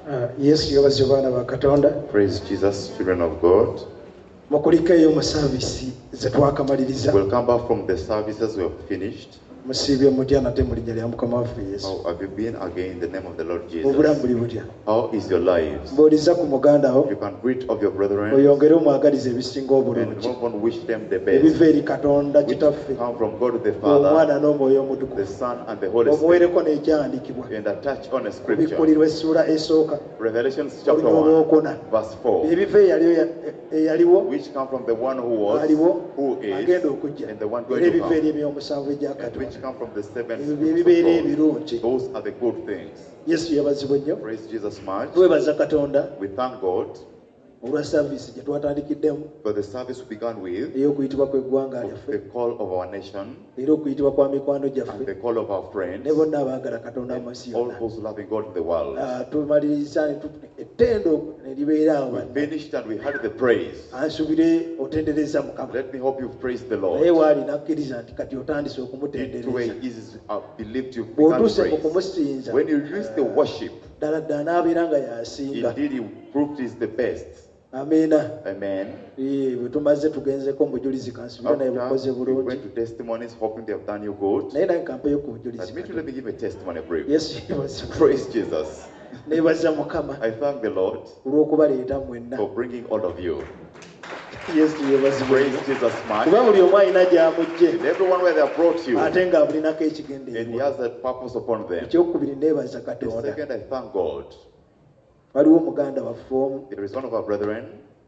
Yesu yebaze baana ba Katonda. Praise Jesus, children of God. Mukulikeyo mu service ze twakamaliriza. We'll come back from the services we have finished. Musibye mutya nate mu linnya lya Mukama waffe Yesu. How have you been again in the name of the Lord Jesus? Obulamu buli butya? How is your lives? Mboliza ku muganda ho. You can greet of your brethren Oyongere omwagaliza ebisinga obulungi. and wish them the best. Ebiva eri Katonda kitaffe. Come from God the Father, Omwana n'omwoyo omutukuvu. the Son and the Holy Spirit. Omuweereko n'ekyawandiikibwa. And attach on a scripture. Ebikkulirwa essula esooka. Revelation chapter Olunyolo 1, olwokuna. verse 4. Ebiva eyaliwo. Which come from the one who was, Aliwo. who is, Agenda okujja. and the one Era going to ebiva eri come. eby'omusanvu egya And Katonda. which come from the seven Ebyo spirits ebibeera of ebirungi. God. Those are the good things. Yesu yabazibwa nnyo. Praise Jesus much. Twebaza Katonda We thank God olwa service gye twataandikiddemu for the service we began with, ey'okuyitibwa kw'eggwanga of lyaffe the call of our nation era okuyitibwa kwa mikwano and gyaffe the call of our friends, ne bonna abaagala Katonda mu and nsi all yonna. those loving God in the world. Tumaliriza ettendo ne libeera awo We banne. finished and we had the praise. Ansubire otendereza Mukama. Let me hope you've praised the Naye Lord. waali nakkiriza nti kati otandise It way okumutendereza. is believed you've begun Bw'otuuse mu praise. kumusinza When you use the worship, ddala ddala n'abeera nga y'asinga. indeed you proved is the best. Amiina. Amen. Bwe tumaze tugenzeko mu bujulizi kansubira naye bukoze After we bulungi. went to testimonies, hoping they have done you good. Naye nange kampeyo ku bujulizi. Let me let me give a testimony brief. Yesu yebazibwa. Praise Jesus. Neebaza Mukama I thank the Lord olw'okubaleeta mwenna. for bringing all of you. Yesu yebazibwa. Praise Jesus much. Kuba buli omu alina gy'amugye And everyone where they have brought you, ate nga bulinako and He ekigendeerwa. has that purpose upon them. Ekyokubiri neebaza The Katonda. second, I thank God. Waliwo omuganda waffe omu There is one of our brethren,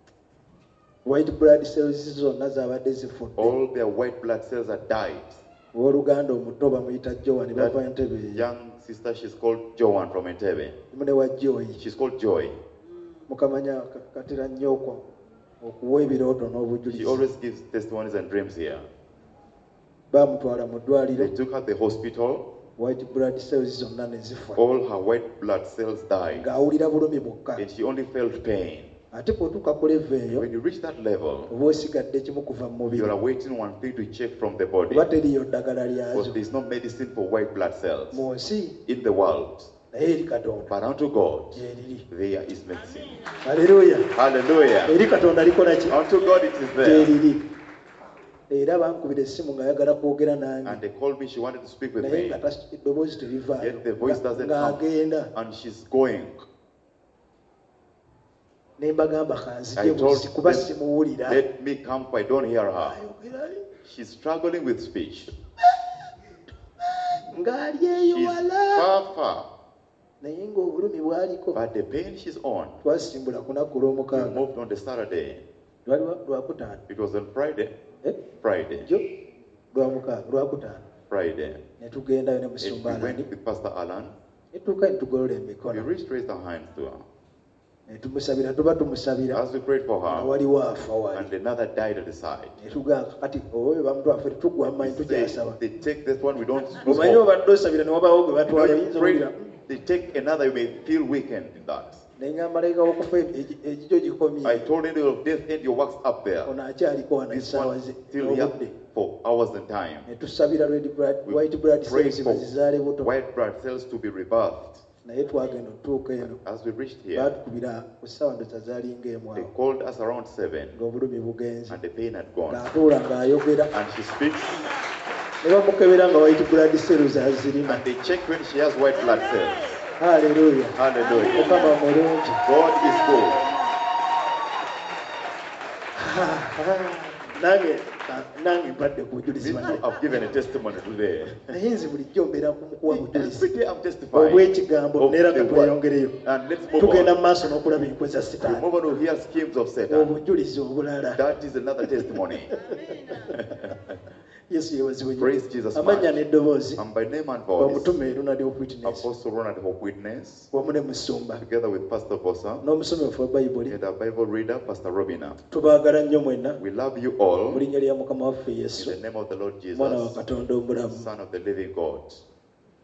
white blood cells zonna zaabadde zifudde. all their white blood cells are died. Owooluganda omuto bamuyita Jowa ne bava Entebbe eyo. Young sister, she's called Joan from Entebbe. Mune wa Joy. She's called Joy. Mukamanya katera nnyo okuwa ebirooto She n'obujulizi. always gives testimonies and dreams here. Baamutwala mu ddwaliro. They took her to the hospital. White blood cells zonna ne zifa. All her white blood cells died. Ng'awulira bulumi bwokka. And she only felt pain. Ate bw'otuuka ku leva eyo When you reach that level, oba osigadde kimu kuva mu you mubiri. are awaiting one thing to check from the body. Kuba teriyo ddagala Because lyazo there is no medicine for white blood cells mu nsi in the world. naye eri Katonda But unto God, gyeriri. there is medicine. Haleluya. Hallelujah. Eri Katonda likola ki? Unto God it is there. Gyeriri. Era bankubira essimu ng'ayagala kwogera nange. And they called me, she wanted to speak with Naye me. nga eddoboozi terivaayo. Yet the voice doesn't come. Ng'agenda. And she's going. Ne mbagamba I kanzije told buzi kuba them, simuwulira. let me come, I don't hear her. Ayogera She's struggling with speech. ng'ali eyo She's wala. far, far. Naye ng'obulumi bwaliko. But the pain she's on, Twasimbula ku lunaku we lw'omukaaga. moved on the Saturday. Lwali lwakutaano. It was on Friday. Eh? Friday. Jo lwakutaano. Friday. Ne tugendayo ne And musumba we went Alani. with Pastor Alan. Ne tuuka ne tugolola We emikono. reached, raised our hands to her. Ne tumusabira tuba tumusabira. As we prayed for Nga her, waliwo afa wali. and another died at the side. Ne tugamba kati oyo bamuntu waffe tetugwa mmanyi tukyasaba. They take this one, we don't lose Omanyi hope. obadde osabira ne wabaawo gwe You batwala know, oyinza you pray, owulira. they take another, you may feel weakened in that. Ne nga malayika w'okufa ekikyo gikomye. I told angel of death, end your works up there. Ono akyaliko wano This essaawa one ze still n'obudde. here for hours and time. Ne tusabira We white blood prayed cells for bazizaale buto. white blood cells to be rebirthed. Naye twagenda otutuuka eno. As we reached here, Baatukubira ku ssaawa ndoza zaalinga emu they awo. called us around 7, Ng'obulumi bugenze. and the pain had gone. Ng'atuula ng'ayogera. And she speaks, Ne bamukebera nga white blood cells azirina. and they check when she has white blood cells. Haleluya. Hallelujah. Mukama mulungi. God is good. Nange mpadde ku bujulizi Me too, bwange. I've given a testimony today. Naye nze bulijjo mbeera ku mukuwa bujulizi. Every day I'm testifying. Obw'ekigambo of neera the word. katweyongereyo. And let's move Tugenda on. mu maaso n'okulaba enkwe za We Sitaani. move on to hear schemes of Satan. Obujulizi obulala. That is another testimony. Yesu yeebazibwe nnyo. Praise Jesus Amannya much. n'eddoboozi. And by name and voice, Omutume Ronald of Witness. Apostle Ronald Hope Witness, Wamu ne Musumba. together with Pastor Bosa, N'omusomefu wa Bayibuli. and our Bible reader, Pastor Robina. Tubaagala nnyo mwenna. We love you all Mu linnya lya Mukama waffe in Yesu. the name of the Lord Mwana wa Jesus, Katonda omulamu. Son of the living God.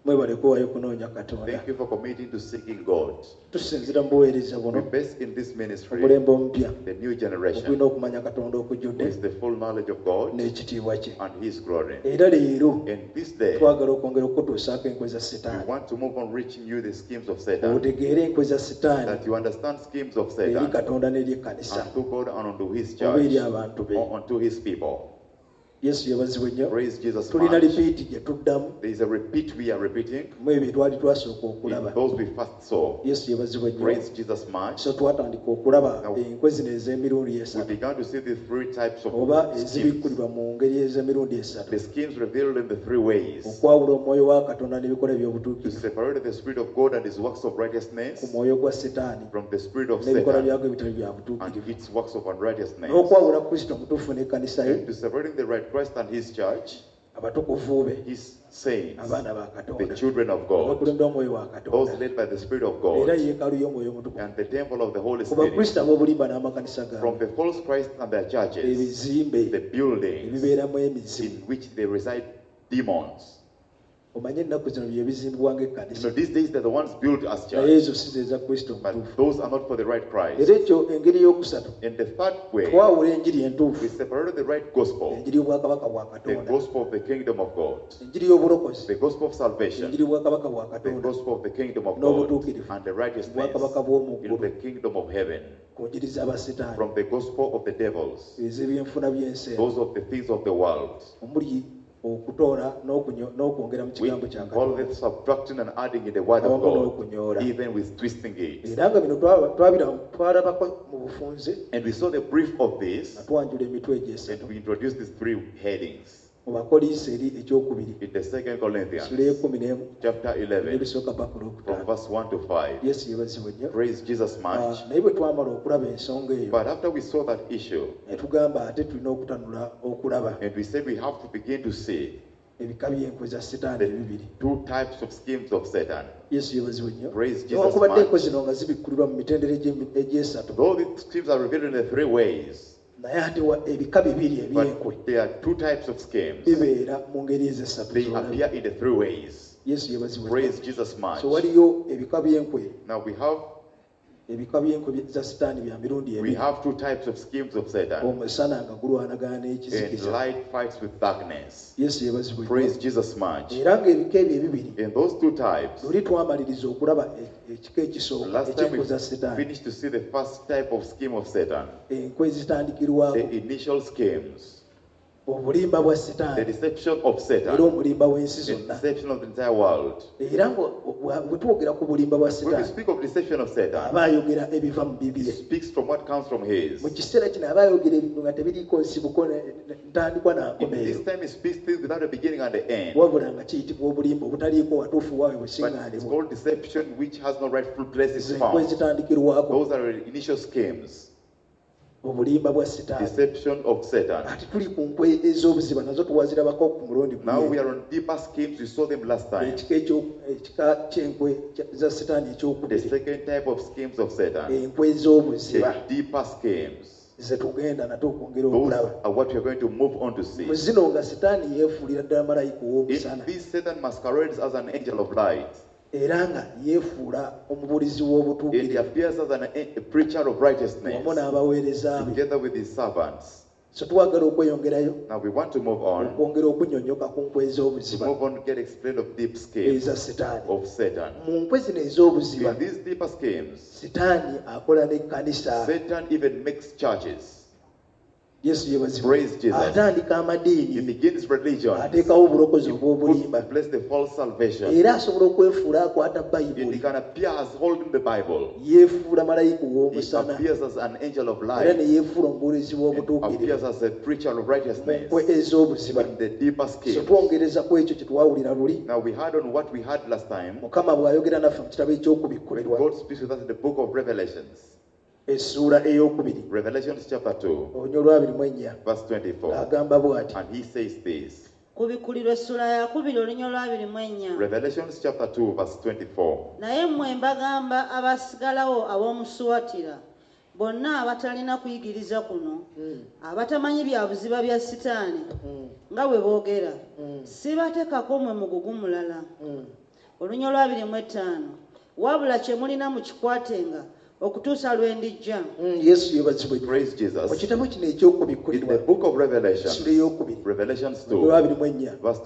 mwebale kuwayo kunoonya Katonda. Thank you for committing to seeking God. Tusinzira mu buweereza buno We base in this ministry omulembe omupya the new generation okulina okumanya Katonda okujjudde with the full knowledge of God n'ekitiibwa kye. and His glory. Era leero And this day, twagala okwongera okutuusaako enkwe za we Setaani. want to move on reaching you the schemes of Satan, Otegeere enkwe za Setaani that you understand schemes of eri Satan Katonda n'eri ekkanisa unto God and unto His oba eri church abantu be. or unto His people. Yesu yabazibwe nnyo. Praise Jesus Tulina much. lipiiti gye tuddamu There is a repeat we are repeating mu ebyo twali twasooka in okulaba. those we first saw. Yesu yabazibwe nnyo. Praise Jesus much. So twatandika okulaba enkwe zino ez'emirundi We esatu began to see the three types oba of schemes. ezibikkulirwa mu ngeri ez'emirundi esatu. The schemes revealed in the three ways: Okwawula omwoyo wa Katonda n'ebikola to by'obutuukirivu separate the Spirit of God and His works of ku righteousness mwoyo gwa Setaani from the Spirit of n'ebikola Satan byagwo ebitali bya and butuukirivu. its works of unrighteousness, N'okwawula Kristo omutuufu n'ekkanisa ye, and to separating the right Christ and His church, abatukuvu be, His saints, abaana ba the Katonda, children of God, abakulembera omwoyo wa those Katonda, led by the Spirit of era God, yeekaalu y'omwoyo omutukuvu. and the temple of the Holy Ku Spirit. bakristo ab'obulimba n'amakanisa From gaabwe, the false Christ and their churches, ebizimbe the buildings ebibeeramu emizimu. in which they reside demons. Omanye ennaku zino bye bizimbibwa You ng'ekkanisa, know, these days they're the ones built as naye church, ezo si ze za Kristo but omutuufu. those are not for the right Christ. Era ekyo engeri y'okusatu, In the third way, twawula enjiri we entuufu, separated the right gospel, enjiri y'obwakabaka bwa the Katonda, gospel of the kingdom of God, enjiri y'obulokozi, the gospel of salvation, enjiri y'obwakabaka bwa the Katonda, gospel of the kingdom of God, n'obutuukirivu, and the righteousness obwakabaka bw'omu in ggulu, the kingdom of heaven, ku njiri z'abasetaani, from the gospel of the devils, ez'ebyenfuna by'ensi, those of the things of the world, omuli okutoola n'okwongera mu which kigambo kya Katonda, involveth subtracting and adding in the word of awamu God, n'okunyoola. even with twisting it. Era nga bino twalabako mu bufunze And we saw the brief of this, nga twanjula emitwe egy'esatu and we introduced these three headings mu Bakolinso eri ekyokubiri in the 2 Corinthians, sula y'ekumi n'emu chapter 11, n'ebisooka paka from olwokutaano. verse 1 to 5. Yesu yeebazibwe nnyo. Praise Jesus much. Naye bwe twamala okulaba ensonga eyo, But after we saw that issue, ne tugamba ate tulina okutanula okulaba and we said we have to begin to see ebika by'enkwe za Setaani the ebibiri. two types of schemes of Satan. Yesu yeebazibwe nnyo. Praise Jesus Newankubadde much. enkwe zino nga zibikkulirwa mu mitendera egy'esatu, Though the schemes are revealed in the three ways, naye ate ebika bibiri eby'enkwe but there are two types of schemes. bibeera mu ngeri ez'esatu They z'olaba. appear in the three ways. Yesu yeebazibwe nnyo. Praise Jesus much. So waliyo ebika by'enkwe, Now we have za Setaani bya mirundi we ebiri. have two types of schemes of Satan. Omusana nga gulwanagana And n'ekizikiza. light fights with darkness. Yesu yeebazibwe nnyo. Praise Jesus much. Era ng'ebika ebyo ebibiri, In those two types, luli twamaliriza okulaba ekika ekisooka last time eky'enkwe we za Setaani, finished to see the first type of scheme of Satan, enkwe ezitandikirwako the initial schemes, obulimba bwa the Setaani deception of era Satan, omulimba w'ensi the zonna. deception of the entire world. Era bwe twogera ku bulimba bwa When we Setaani, speak of deception of Satan, aba ayogera ebiva mu he Biblia. speaks from what comes from his. Mu kiseera kino aba ayogera ebintu nga tebiriiko nsibuko ntandikwa In n'akomeeyo, this time, he speaks things without a beginning and the end. wabula nga kiyitibwa obulimba obutaliiko watuufu waawe But it's busiŋŋaanibwa. called deception which has no rightful place is Enkwe found. ezitandikirwako Those are the initial schemes. obulimba bwa Setaani. Deception of Satan. Ate tuli ku nkwe ez'obuziba nazo tuwazirabako ku mulundi Now we gumu. are on deeper schemes. We saw them last time. Ekika ky'enkwe za Setaani The ekyokubiri, second type of schemes of Satan, enkwe ez'obuziba the deeper schemes. ze tugenda nate okwongera Those okulaba. are what we are going to move on to see. Mu zino nga Setaani yeefuulira ddala malayika In ow'omusana, this, Satan masquerades as an angel of light. era nga yeefuula omubulizi And he w'obutuukirivu appears as a preacher of righteousness wamu n'abaweereza be. together with his servants. So twagala okweyongerayo Now we want to move on. okwongera okunnyonnyoka ku nkwe To ez'obuziba move on to get explained of deep schemes eza Setaani. of Satan. Mu nkwe zino ez'obuziba, In these deeper schemes, Setaani akola n'ekkanisa. Satan even makes churches. Yesu yeebazibwe. Praise Jesus. Atandika He amadiini, begins religion. ateekawo obulokozi He obw'obulimba, puts in place the false salvation. era asobola okwefuula akwata And he Bayibuli, can appear as holding the Bible. yeefuula malayika He ow'omusana, appears as an angel of era ne light. yeefuula omubuulizi And w'obutuukirivu appears as a preacher of mu righteousness. nkwe ez'obuziba. In the deeper So schemes. twongereza ku ekyo kye twawulira luli, Now we had on what we had last time. Mukama bw'ayogera naffe mu kitabo When ekyokubikkulirwa, God speaks with us in the book of Revelations. essuula ey'okubiri, Revelations chapter 2, olunya olw'abiri verse 24. agamba bw'ati: And he says this. Kubikkulirwa essula yakubiri olunya olw'abiri Revelations chapter 2, verse 24. naye mmwe mbagamba abasigalawo ab'omusuwatira bonna abatalina kuyigiriza kuno abatamanyi bya buziba bya Setaani nga bwe boogera sibateekako mmwe mugugu mulala olunya olwa 25 wabula kye mulina mukikwatenga okutuusa lwe ndijja. Yesu yebazibwe. Praise Jesus. Mu kitabo kino In the ekyokubikkulirwa book of Revelation, essula ey'okubiri Revelations olwa 2, 24 verse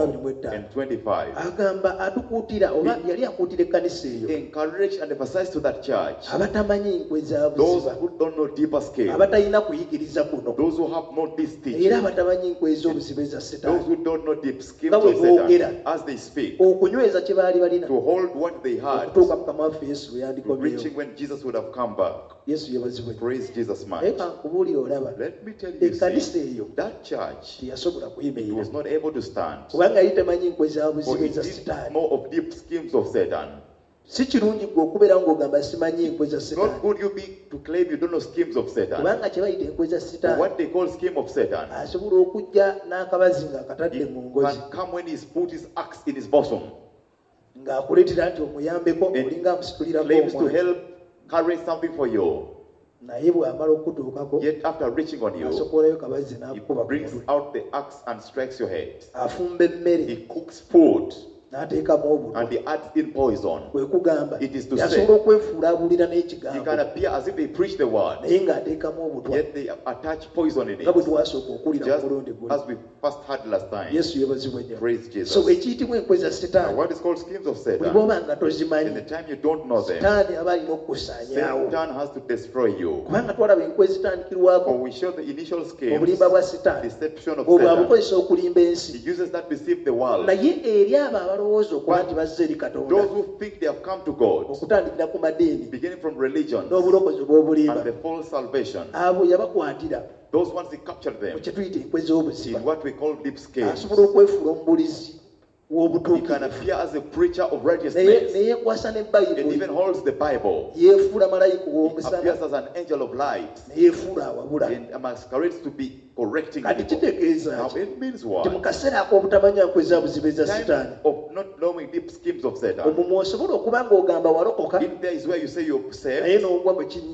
24 and 25, agamba atukuutira oba yali akuutira ekkanisa eyo encourage and emphasize to that church abatamanyi nkwe za those buziba, who don't know deeper scale, abatalina kuyigiriza kuno, those who have no this era teaching, abatamanyi nkwe ez'obuziba eza those Setaani, who don't know deep schemes nga bwe of boogera Satan, as they speak, okunyweza kye baali balina to hold what they had, okutuuka mukama waffe Yesu lwe yandikomyeyo. reaching when Jesus would have come back. Yesu yebazibwe. Praise Jesus naye much. kankubuulira olaba Let me tell you, ekkanisa see, eyo that church, teyasobola it kuyimirira was not able to stand, kubanga yali temanyi nkwe za for buziba it eza did Setaani. more of deep schemes of Satan. Si kirungi gwe okubeera ng'ogamba simanyi enkwe za It's Setaani, not good you be to claim you don't know schemes of Satan. kubanga kye bayita enkwe za For Setaani what they call scheme of Satan, asobola okujja n'akabazi ng'akatadde he mu ngozi can come when he's put his axe in his bosom, ng'akuleetera nti omuyambeko and olinga amusitulirako claims to omwana, help carry something for you. naye bw'amala okutuukako Yet after reaching on you, asokoolayo kabazi he n'akukuba ku brings mutwe. out the axe and strikes your head. Afumba emmere He cooks food n'ateekamu obutwa, and he adds in poison. kwe kugamba It is to yasobola say, okwefuula abulira He n'ekigambo can appear as if they preach the word, naye ng'ateekamu obutwa, yet they attach poison in nga bwe it, twasooka okuwulira just ku mulundi guno. as we first had last time. Yesu yebazibwe nnyo. Praise Jesus. So ekiyitibwa enkwe za Now, Setaani, what is called schemes of buli Satan, bw'oba nga in tozimanyi, the time you don't know them, Setaani aba alina okukusaanyaawo. Satan has to destroy you. Kubanga twalaba enkwe zitandikirwako For we show the initial schemes, obulimba bwa Setaani, deception of obwo Satan. abukozesa okulimba ensi, He uses that to deceive the world. naye eri abo abalowooza okuba nti bazze eri Katonda, Those who think they have come to God, okutandikira ku madiini beginning from religion n'obulokozi bw'obulimba, and the false salvation, abo yabakwatira those ones he captured mu them kye tuyita enkwe z'obuziba. in what we call deep schemes. Asobola okwefuula omubulizi He can w'obutuukirivu, appear as a preacher of naye righteousness neyeekwasa ne and Bayibuli, even holds the Bible. yeefuula malayika He w'omusana, appears as an angel of light neyeefuula awabula. and masquerades to be correcting Kati people. kitegeeza Now ki? it means Nti what? mu kaseera ak'obutamanya nkwe za buziba eza Time Setaani, of not knowing deep schemes of Satan. omwo mw'osobola okuba ng'ogamba walokoka, In there is where you say you're naye saved, n'ogwa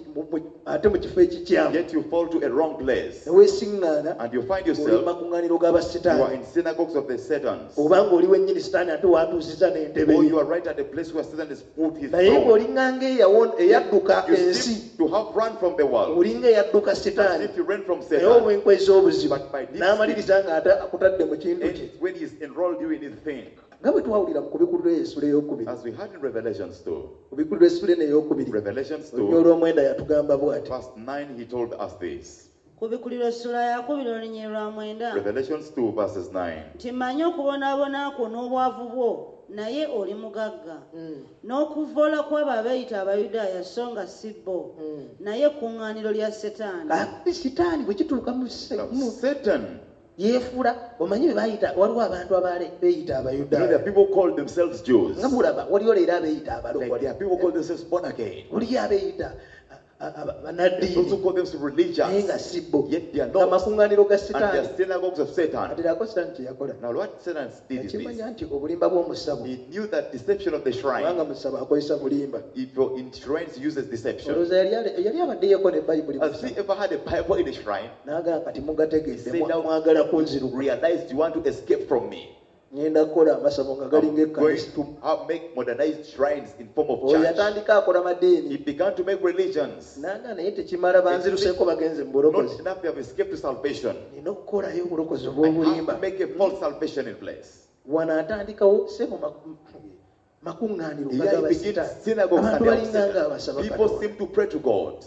ate mu kifo ekikyamu, yet you fall to a wrong place. ne weesiŋŋaana And you find oli yourself, makuŋŋaaniro you are g'abasitaani, in synagogues of the Satans. oba ng'oli wennyini Sitaani ate watuusiza n'entebe Or ye. you are right at the place where Satan has put his naye throne. ng'olinganga eyadduka You ensi, seem to have run from the world, olinga eyadduka as Sitaani, if you ran from naye Satan. olw'enkwe ez'obuziba But by deep n'amaliriza ng'ate akutadde mu kintu And kye, it's when he's enrolled you in his thing. nga bwe twawulira mu kubikulirwa essula ey'okubiri, As we had in Revelations 2. kubikulirwa essula eno ey'okubiri, Revelations olunya 2, olw'omwenda yatugamba bw'ati. verse 9, he told us this. Kubikulirwa essula ya 2 olunya lwa 9, Revelations 2, verses 9. nti mmanyi okubonaabona kwo n'obwavu bwo, naye oli mugagga, n'okuvvoola kw'abo abeeyita Abayudaaya so nga si bo, naye ekkuŋŋaaniro lya Setaani. Ate Sitaani bwe kituuka mu Now, Satan, yeefuula, omanyi bwe baayita, waliwo abantu abaale beeyita you know, there are Abayudaaya, people called themselves Jews. nga mulaba waliwo leero abeeyita Like there abalokole, are people called themselves born again. waliyo abeeyita There's those bannaddiini who call themselves naye religious. nga si bo, Yet they are nga not. makuŋŋaaniro ga And they are Sitaani. synagogues of Satan. Aterako Sitaani kye yakola, Now, what Satan did is yakimanya this. nti obulimba bw'omusabo, He knew that deception of the shrine, kubanga musabo akozesa bulimba. if you're in shrines, uses deception. Olowooza yali abaddeyo ne Bayibuli mu Has he musabo, ever had a Bible in a shrine? n'agamba kati mugategedde, Say now, mwagala kunziruka, realized you want to escape from me. ngenda kukola amasabo nga galinga I'm going ekkanisa. to make modernized shrines in form of Oyo church. yatandika akola He madeeni, began to make religions. n'agamba naye tekimala, banziruseeko bagenze mu bulokozi, Not enough, they have escaped to salvation. nina okukolayo obulokozi I have obw'obulimba. to make a false salvation in place. Wano atandikawo sebo makuŋŋaaniro Here he begins g'abasitaani, synagogues abantu and they are balinganga Satan. abasaba People Katonda. seem to pray to God.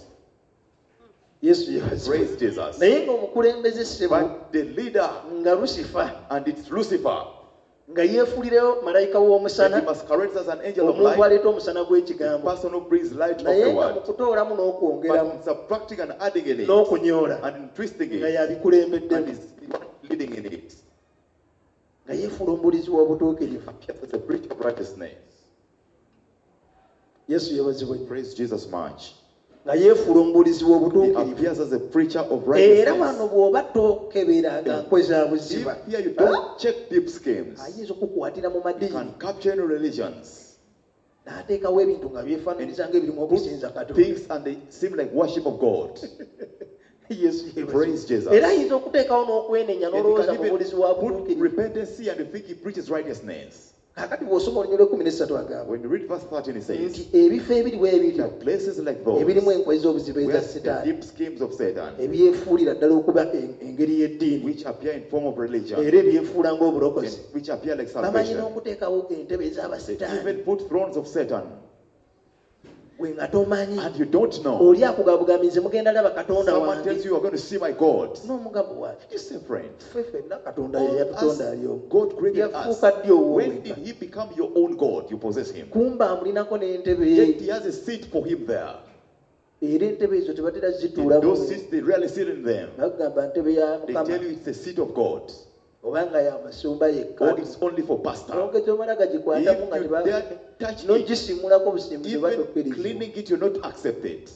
Yesu yebazibwe. Praise Jesus. Naye ng'omukulembeze sebo But the leader, nga Lusifa, and it's Lucifer, nga yeefulireyo malayika and he w'omusana, masquerades as an angel of omuntu light, aleeta omusana the gw'ekigambo, person who brings light of naye the nga mu word. kutoolamu But n'okwongeramu in subtracting and adding in it, n'okunyoola, and in twisting nga it, and yabikulembeddemu, is leading in it, nga yeefuula omubulizi w'obutuukirivu. appears as a preacher of righteousness. Yesu yebazibwe nnyo. Praise Jesus much. nga yeefuula omubulizi He w'obutuukirivu. appears as a preacher of Era righteousness. wano bw'oba tokeberanga nkwe za buziba, If here you don't check deep schemes, ayinza okukukwatira mu you madiini can capture any religions, n'ateekawo ebintu nga byefaananyiriza ng'ebirimu okusinza Katonda. things, and they seem like worship of God. Yesu yebazibwe. Praise Jesus. Era ayinza okuteekawo n'okwenenya And you n'olowooza can mu even bulizi wa put butuukirivu. repentance and you think he preaches righteousness. kakati bw'osoma olunyolo 13 agamba When you read verse 13, it says, nti ebifo ebiri bwe there ebityo are places like those ebirimu enkwe z'obuzibu where eza the setaani deep schemes of Satan, ebyefuulira ddala okuba engeri y'eddiini which appear in form of religion, era ebyefuula ng'obulokozi and which appear like bamanyi salvation, n'okuteekawo entebe they ez'abasetaani even put thrones of Satan, gwe nga tomanyi and you don't know. oli akugabugamize mugenda laba katonda Someone tells wange you are going to see my God. n'omugabo wange You say, friend, ffe ffenna katonda all yeyatutonda us, ali omu God created us. yafuuka ddi When ow'oweka did he become your own God? You possess him. kumba amulinako n'entebe Yet ye he has a seat for him there. era entebe ezo tebatera And zituulamu those seats, they rarely sit in them. bagamba ntebe ya They mukama tell you it's the seat of God. obanga ya masumba yekka Or it's only for pastor. nogeza omala If gagikwatamu nga you dare touch it, nogisimulako busimuzi even batokkiriza cleaning it, you're not accepted.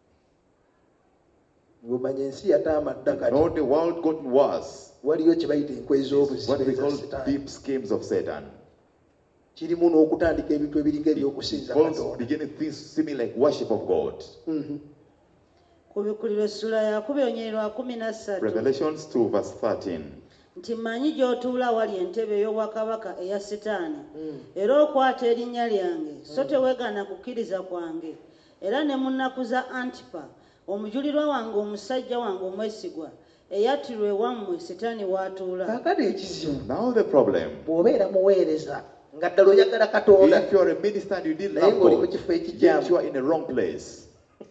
ng'omanya ensi yataama dda kati No, the world got worse. waliyo kye bayita enkwe What ez'obuzibu we eza call setaani deep schemes of Satan. kirimu n'okutandika ebintu ebiringa It ebyokusinza involves katonda beginning things seeming like worship of God. ku bikuliro essula ya 13 Revelations 2 verse 13. nti mmanyi gy'otuula wali entebe ey'obwakabaka eya setaani era okwata erinnya lyange so teweegaana kukkiriza kwange era ne mu nnaku za antipa omujulirwa wange omusajja wange omwesigwa eyattirwa ewammwe setaani w'atuula kaakati ekizibu Now the problem, bw'obeera muweereza nga ddala oyagala katonda if you are a minister and you didn't naye love ng'oli mu God, kifo yet you ekikyamu are in a wrong place.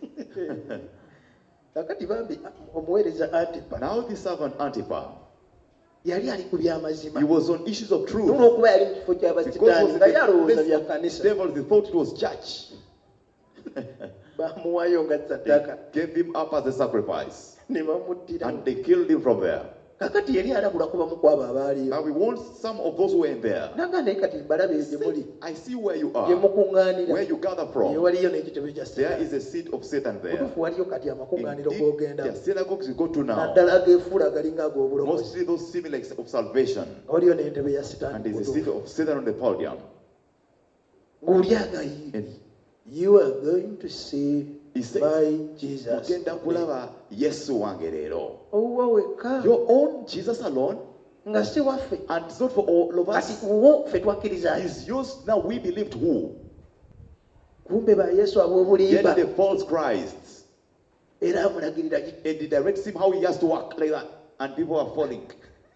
kaakati bambi omuweereza antipa Now the servant Antipas, yali ali ku by'amazima he was on issues of truth. olw'okuba yali mu kifo Because it ky'abasitaani was nga in yalowooza the bya place of kanisa devils, they thought it was church. bamuwayo nga They saddaaka gave him up as a sacrifice. ne bamuttira And they killed him from there. kakati yali alabula kubamu kwabo abaaliyo Now we want some of those who were in there. nanga naye kati mbalabe gye muli I see where you gye are, mukuŋŋaanira where you gather ye from. waliyo n'ekitebe kya There sitaani is a seat of Satan there. mutuufu waliyo kati amakuŋŋaaniro Indeed, there g'ogenda are synagogues you go to now. naddala ageefuula galinga ag'obulokozi Mostly those seeming like of salvation. waliyo n'entebe ya And sitaani there's a seat of Satan on the podium. ng'oli agayi And you are going to see he says, my Jesus "Mugenda kulaba Yesu wange leero." owuwa wekka Your own Jesus alone, nga si waffe and it's not for all of kati us. wo ffe twakkiriza Is yours now? We believed who? kumbe ba yesu Yet ab'obulimba the false Christ. era amulagirira gi- And he directs him how he has to walk like that. And people are falling.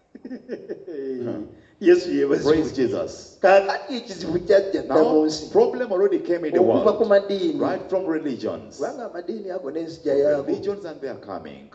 yesu yeebazibwe Praise Jesus. kaakati ekizibu kyajja dda mu Now, nsi problem already came in the okuva ku world. madiini Right from religions. kubanga amadiini ago n'enzija yaago Religions and they are coming.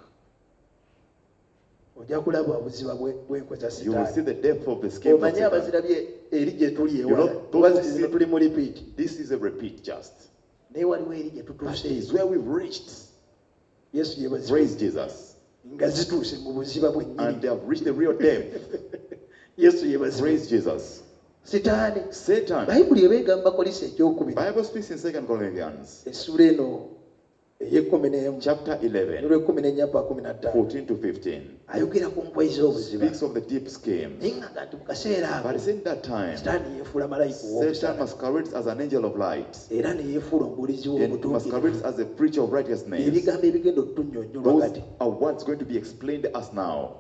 ojja kulaba obuziba bw'enkoza You will see sitaani the depth of the schemes of omanye Satan. abazirabye eri gye tuli You ewala know, kuba those who zino see- tuli mu lipiiti This is a repeat just. naye waliwo eri gye That tutuuse is where we've reached. yesu yeebazibwe Praise Jesus. nga zituuse mu buziba And bwennyini they have reached the real depth. yesu yeebazibwe Praise Jesus. sitaani Satan. bayibuli eba egamba kolisa ekyokubiri Bible speaks in 2 Corinthians essula eno ey'ekkumi n'emu chapter 11, olw'ekkumi n'ennya pa kumi na ttaano 14 to 15. ayogera ku nkwe z'obuziba Speaks of the deep schemes. naye nga nti mu kaseera But ako it's in that time, sitaani yeefuula malayika Satan ow'omusana masquerades as an angel of light. era ne yeefuula omubulizi And w'obutuukirivu masquerades as a preacher of righteousness. ebigambo ebigenda otutunnyonnyolwa Those kati are what's going to be explained to us now.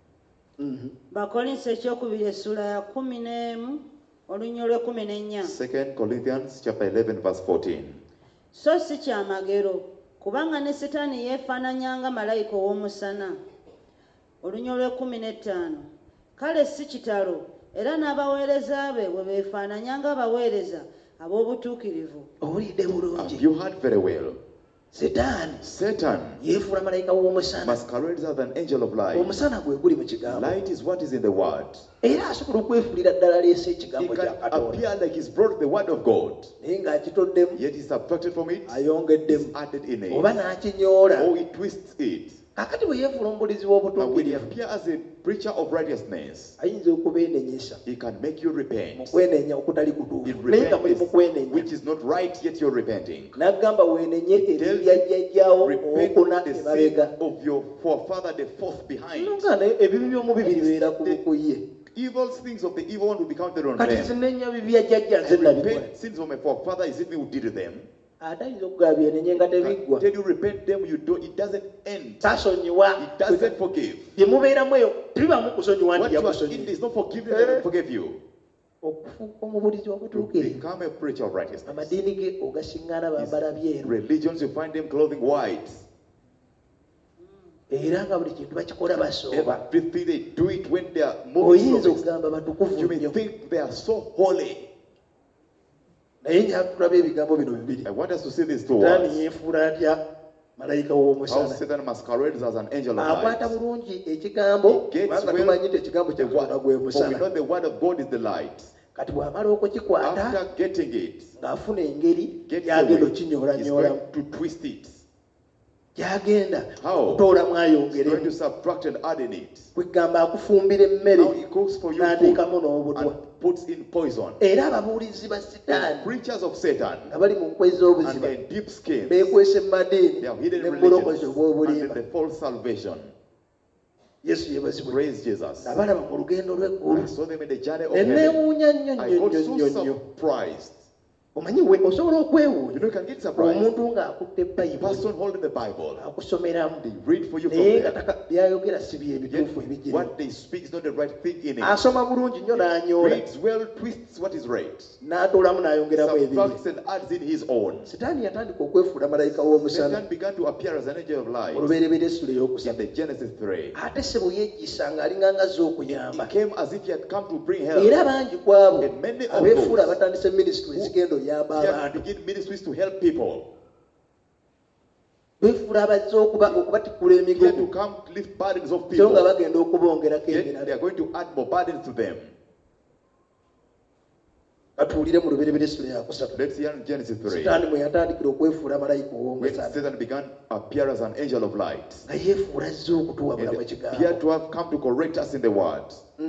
bakolinso ekyokubiri essula ya 11 olunnyo lw'14 2 Corinthians chapter 11 verse 14. so si kyamagero kubanga ne setaani yeefaananyanga malayika ow'omusana olunnyo lw'15 kale si kitalo era n'abaweereza be bwe beefaananyanga abaweereza ab'obutuukirivu owulidde bulungi You heard very well. setaani Satan yeefuula malayika w'omusana masquerades as an angel of light. omusana gwe guli mu kigambo Light is what is in the word. era asobola okwefuulira ddala leese He ekigambo can kya katonda appear like he's brought the word of God, naye ng'akitoddemu yet he's subtracted from it, ayongeddemu added in oba it, n'akinyoola or he twists it. kakati bwe yeefuula omubulizi But when he w'obutuukirivu appears as a preacher of righteousness, ayinza okubeenenyesa he can make you mu repent. kwenenya okutali In kutuufu naye nga muli mu repentance, kwenenya which is not right, yet you're repenting. n'agamba weenenye Tells ebibyajjajjawo Repent okuna the sin emabega of your forefather, the fourth behind. nga ebibi by'omubiri bibeera ku ye Evil things of the evil one will be counted on kati them. zinenya bibyajjajja nze And nabikola repent sins of my forefather, is it me who did them? ate ayinza okugaba byenenye nga I tebiggwa tell you, repent them, you don't, it doesn't end. tasonyiwa It doesn't forgive. bye mubeeramu eyo tebibaamu kusonyiwa What nti you are in yakusonyiwa is not forgiveness, they don't forgive you. okufuuka omubulizi w'obutuukirivu. Become a preacher of righteousness. Amadiini ge ogasiŋŋaana bambala byeru Religions, you find them clothing white. era nga buli kintu bakikola basooba. Everything they do it when they are moving Oyinza from it. okugamba batukuvu You may nnyo think they are so holy. naye nja tulaba ebigambo bino bibiri. I want us to see these two Setaani words. yeefuula atya malayika How w'omusana. Satan masquerades as an angel of Akwata light. bulungi ekigambo He gets kubanga well tumanyi nti ekigambo the kya Katonda word, gwe for we know musana. the word of God is the light. Kati bw'amala okukikwata After getting it, ng'afuna engeri gets gyagenda away, he's okinyoolanyoola going to twist it. gyagenda How? okutoolamu He's going ayongeremu to subtract and add in it. kwegamba akufumbira emmere Now he cooks for you food n'ateekamu n'obutwa. and puts in poison. Era ababuulizi ba The sitaani preachers of Satan nga bali mu nkwe and z'obuziba their deep schemes, beekwese mu madiini they have hidden n'ebulokozi religions obw'obulimba. and the false salvation. Yesu yeebazibwe. Praise Jesus. nabalaba mu lugendo lw'eggulu I saw them in the journey of ne heaven. neewuunya nnyo I nnyo got nnyo so nnyo nnyo. surprised. Omanyi we osobola okwewuunya You know, you can get surprised. omuntu ng'akutte A bayibuli person holding the Bible, akusomeramu they read for you from naye nga there. byayogera si bye Yet ebituufu ebigirimu. what they speak is not the right thing in it. Asoma bulungi nnyo n'anyoola Reads well, twists what is read. n'atoolamu n'ayongeramu ebibiri. Subtracts and adds in his own. Sitaani yatandika okwefuula malayika w'omusana Satan began to appear as an angel of light mu lubereberye essula in ey'okusatu. the Genesis 3. Ate sebo yejjisa ng'alinga ngazze He okuyamba. came as if he had come to bring help. Era bangi ku abo And many of abeefuula those abatandise minisitule ezigenda oyamba He had abantu. to begin ministries to help people. Beefuula abazze okubatikkula He had to emigogo come to lift burdens of so nga people. bagenda okubongerako Yet they ebirala. are going to add more burdens to them. Katuwulire mu lubereberye essula eyakusatu. Let's hear in Genesis 3. Sitaani mwe yatandikira okwefuula malayika When ow'omusana Satan began to appear as an angel of light. nga yeefuula azze okutuwabula mu And kigambo. appeared to have come to correct us in the word.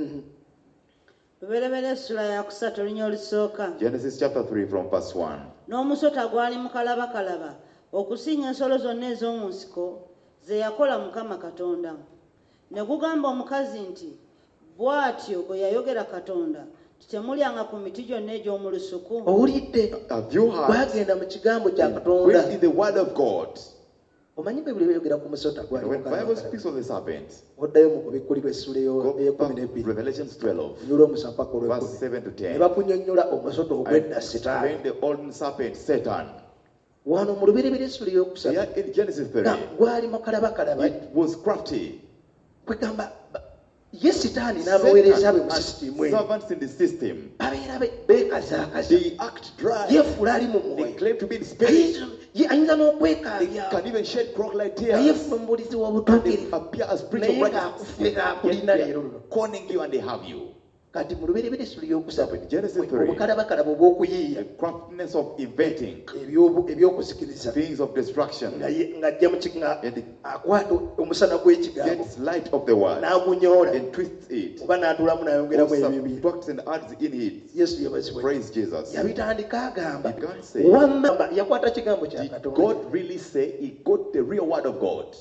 lubereberye essula ya kusatu olunya olusooka. Genesis chapter 3 from verse 1. N'omusota gwali mukalabakalaba okusinga ensolo zonna ez'omu nsiko ze yakola Mukama Katonda. Ne gugamba omukazi nti, bw'atyo bwe yayogera Katonda, temulyanga ku miti gyonna egy'omu lusuku. Owulidde Have you heard? gwagenda mu kigambo kya When Katonda. in the word of God, Omanyi bwe buli beyogera ku musota gwali when the Bible mukalabakalaba. speaks of the serpent, Oddayo mu kubikkulirwa essula go ey'ekumi back to n'ebbiri Revelations 12, onyula omusanvu paka verse olw'ekkumi. 7 to Ne 10. bakunnyonnyola omusota ogw'edda And Setaani. when the old serpent, Satan, Wano mu lubereberye essula ey'okusatu here in Genesis 3, nga gwali mukalabakalaba it was crafty. kwegamba ye Sitaani n'abaweereza be mu Satan sisitimu and eyo servants in the system, babeera beekazaakaza they act dry. yeefuula ali mu They mwoyo claim to be in spirit. ayinza They n'okwekaabya can even shed crocodile nga tears. yeefuna omubulizi And they w'obutuukirivu appear as preachers naye of ng'akufulira righteousness. akulina Yet leero they luno. are conning you and they have you. Kati mu lubereberye essula ey'okusatu In Genesis 3, obukalabakalaba obw'okuyiiya the craftiness of inventing ebyokuzikiriza things of destruction ng'ajja mu nga and it akwata omusana gw'ekigambo gets light of the word n'agunyoola and twists it. oba n'atulamu n'ayongeramu Also ebibiri. subtracts and adds in it. Yesu yebazibwe Praise Jesus. yabitandika agamba He began saying, wamma yakwata kigambo kya did Katonda God really say he got the real word of God?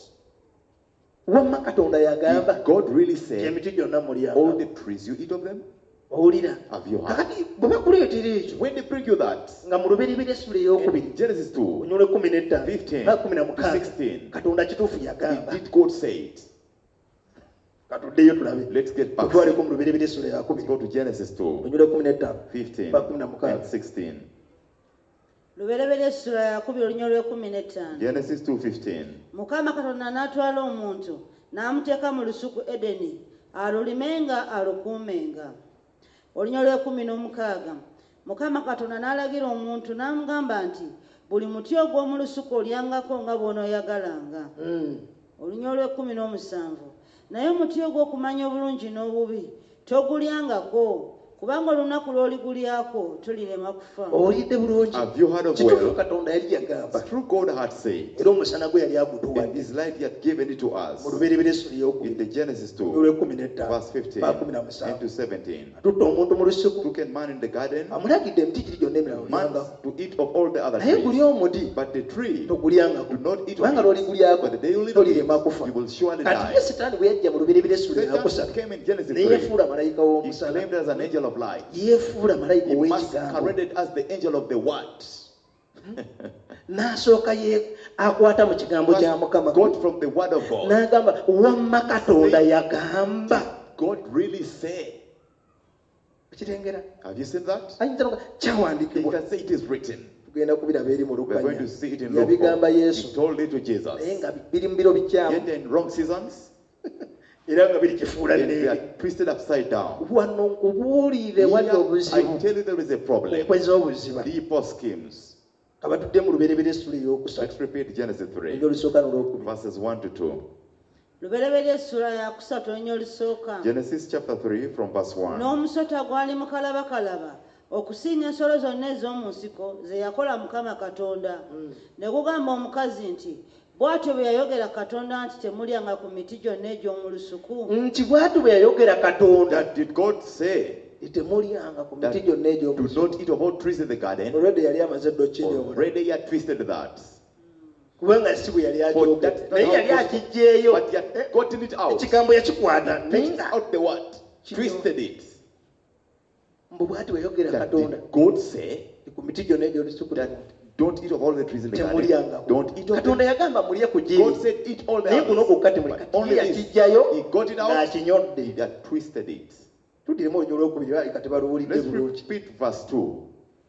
wamma Katonda yagamba Did God really say emiti gyonna all mulyanga the trees you eat of them? owulira Have you heard? kakati bwe bakuleetera ekyo When they bring you that, nga mu lubereberye essula ey'okubiri in Genesis 2, onyole 15 15 kumi na to mukaaga 16, Katonda kituufu yagamba did God say it? katuddeyo tulabe Let's get back. tutwaleko mu lubereberye essula Let's eyakubiri go to Genesis 2, onyole 15 15 kumi na mukaaga and 16. lubereberye essula yakubiri olunya olw'ekumi Genesis 2:15. Mukama Katonda n'atwala omuntu n'amuteeka mu lusuku Edeni alulimenga alukuumenga. Olunya olw'ekumi Mukama Katonda n'alagira omuntu n'amugamba nti buli muti ogw'omu lusuku olyangako nga bw'onooyagalanga. Olunya olw'ekumi naye omuti ogw'okumanya obulungi n'obubi togulyangako kubanga olunaku lw'oligulyako tolirema kufa. owulidde bulungi Have you heard of kituufu well? Katonda yali yagamba True God had said, era omusana gwe yali and agutuwadde his light he had given it to us. mu lubereberye essula In ey'okubiri the Genesis 2, olw'ekumi verse 15 17 into 17. tutta omuntu mu lusuku Took a man in the garden, amulagidde emiti giri gyonna emirala man olyangako to eat of all the other naye guli trees. omuti But the tree, togulyangako do not eat kubanga of it. lw'oligulyako But the day you eat of tolirema it, kufa you will surely kati die. ye Sitaani bwe yajja mu lubereberye essula Satan eyakusatu came in Genesis ne 3. yeefuula malayika He w'omusana claimed as an angel of light. yeefuula malayika He ow'ekigambo masqueraded as the angel of the word. n'asooka akwata mu kigambo kya Mukama Got from the word of God. n'agamba wamma Katonda yagamba God really say. Kirengera. Have you seen that? Ayinza no You kyawandiikibwa. can say it is written. Tugenda kubiraba eri mu We're going Lukanya. to see it in Luke. Yabigamba 4. Yesu. He told it to Naye Jesus. nga biri mu biro bikyamu. Yet in wrong seasons, Era nga biri kifuula and they nneeri. are twisted upside down. Wano nkubuulire wali Here, I obuzibu. tell you there is a problem. Enkwe z'obuziba. Deeper schemes. Abatudde mu lubereberye essula ey'okusatu. Let's repeat Genesis 3, Erinnya olusooka n'olwokubiri. verses 1 to 2. lubereberye essula ya kusatu ennyo olusooka Genesis chapter 3 from verse 1. n'omusota gwali mukalabakalaba okusinga ensolo zonna ez'omu nsiko ze yakola mukama katonda ne gugamba omukazi nti bw'atyo bwe yayogera katonda nti temulyanga ku miti gyonna egy'omu lusuku Nti bw'atyo bwe yayogera Katonda. That did God say Temulyanga ku that miti gyonna egy'omu do lusuku. not eat of all trees in the garden? Olwedde yali amaze dde okinyobola. Already he had twisted that. Kubanga si bwe yali For akyogera. that's Naye not yali how God- akiggyeyo. But he had gotten it out. Ekigambo yakikwata. Picked Nenga. out the word. Twisted it. Mbu bw'atyo bwe yayogera That Katonda. did God say Ku miti gyonna egy'olusuku that don't eat of all the trees in the garden? temulyangako. Don't eat of Katonda them. yagamba mulye ku God giri. said eat all the Naye kuno others. kwokka temulya. But only Ye this. yakiggyayo He got it out. ng'akinyodde. He had twisted it. Tuddiremu olunyo olwokubiri bali kati baluwulidde Let's bulungi. repeat verse 2.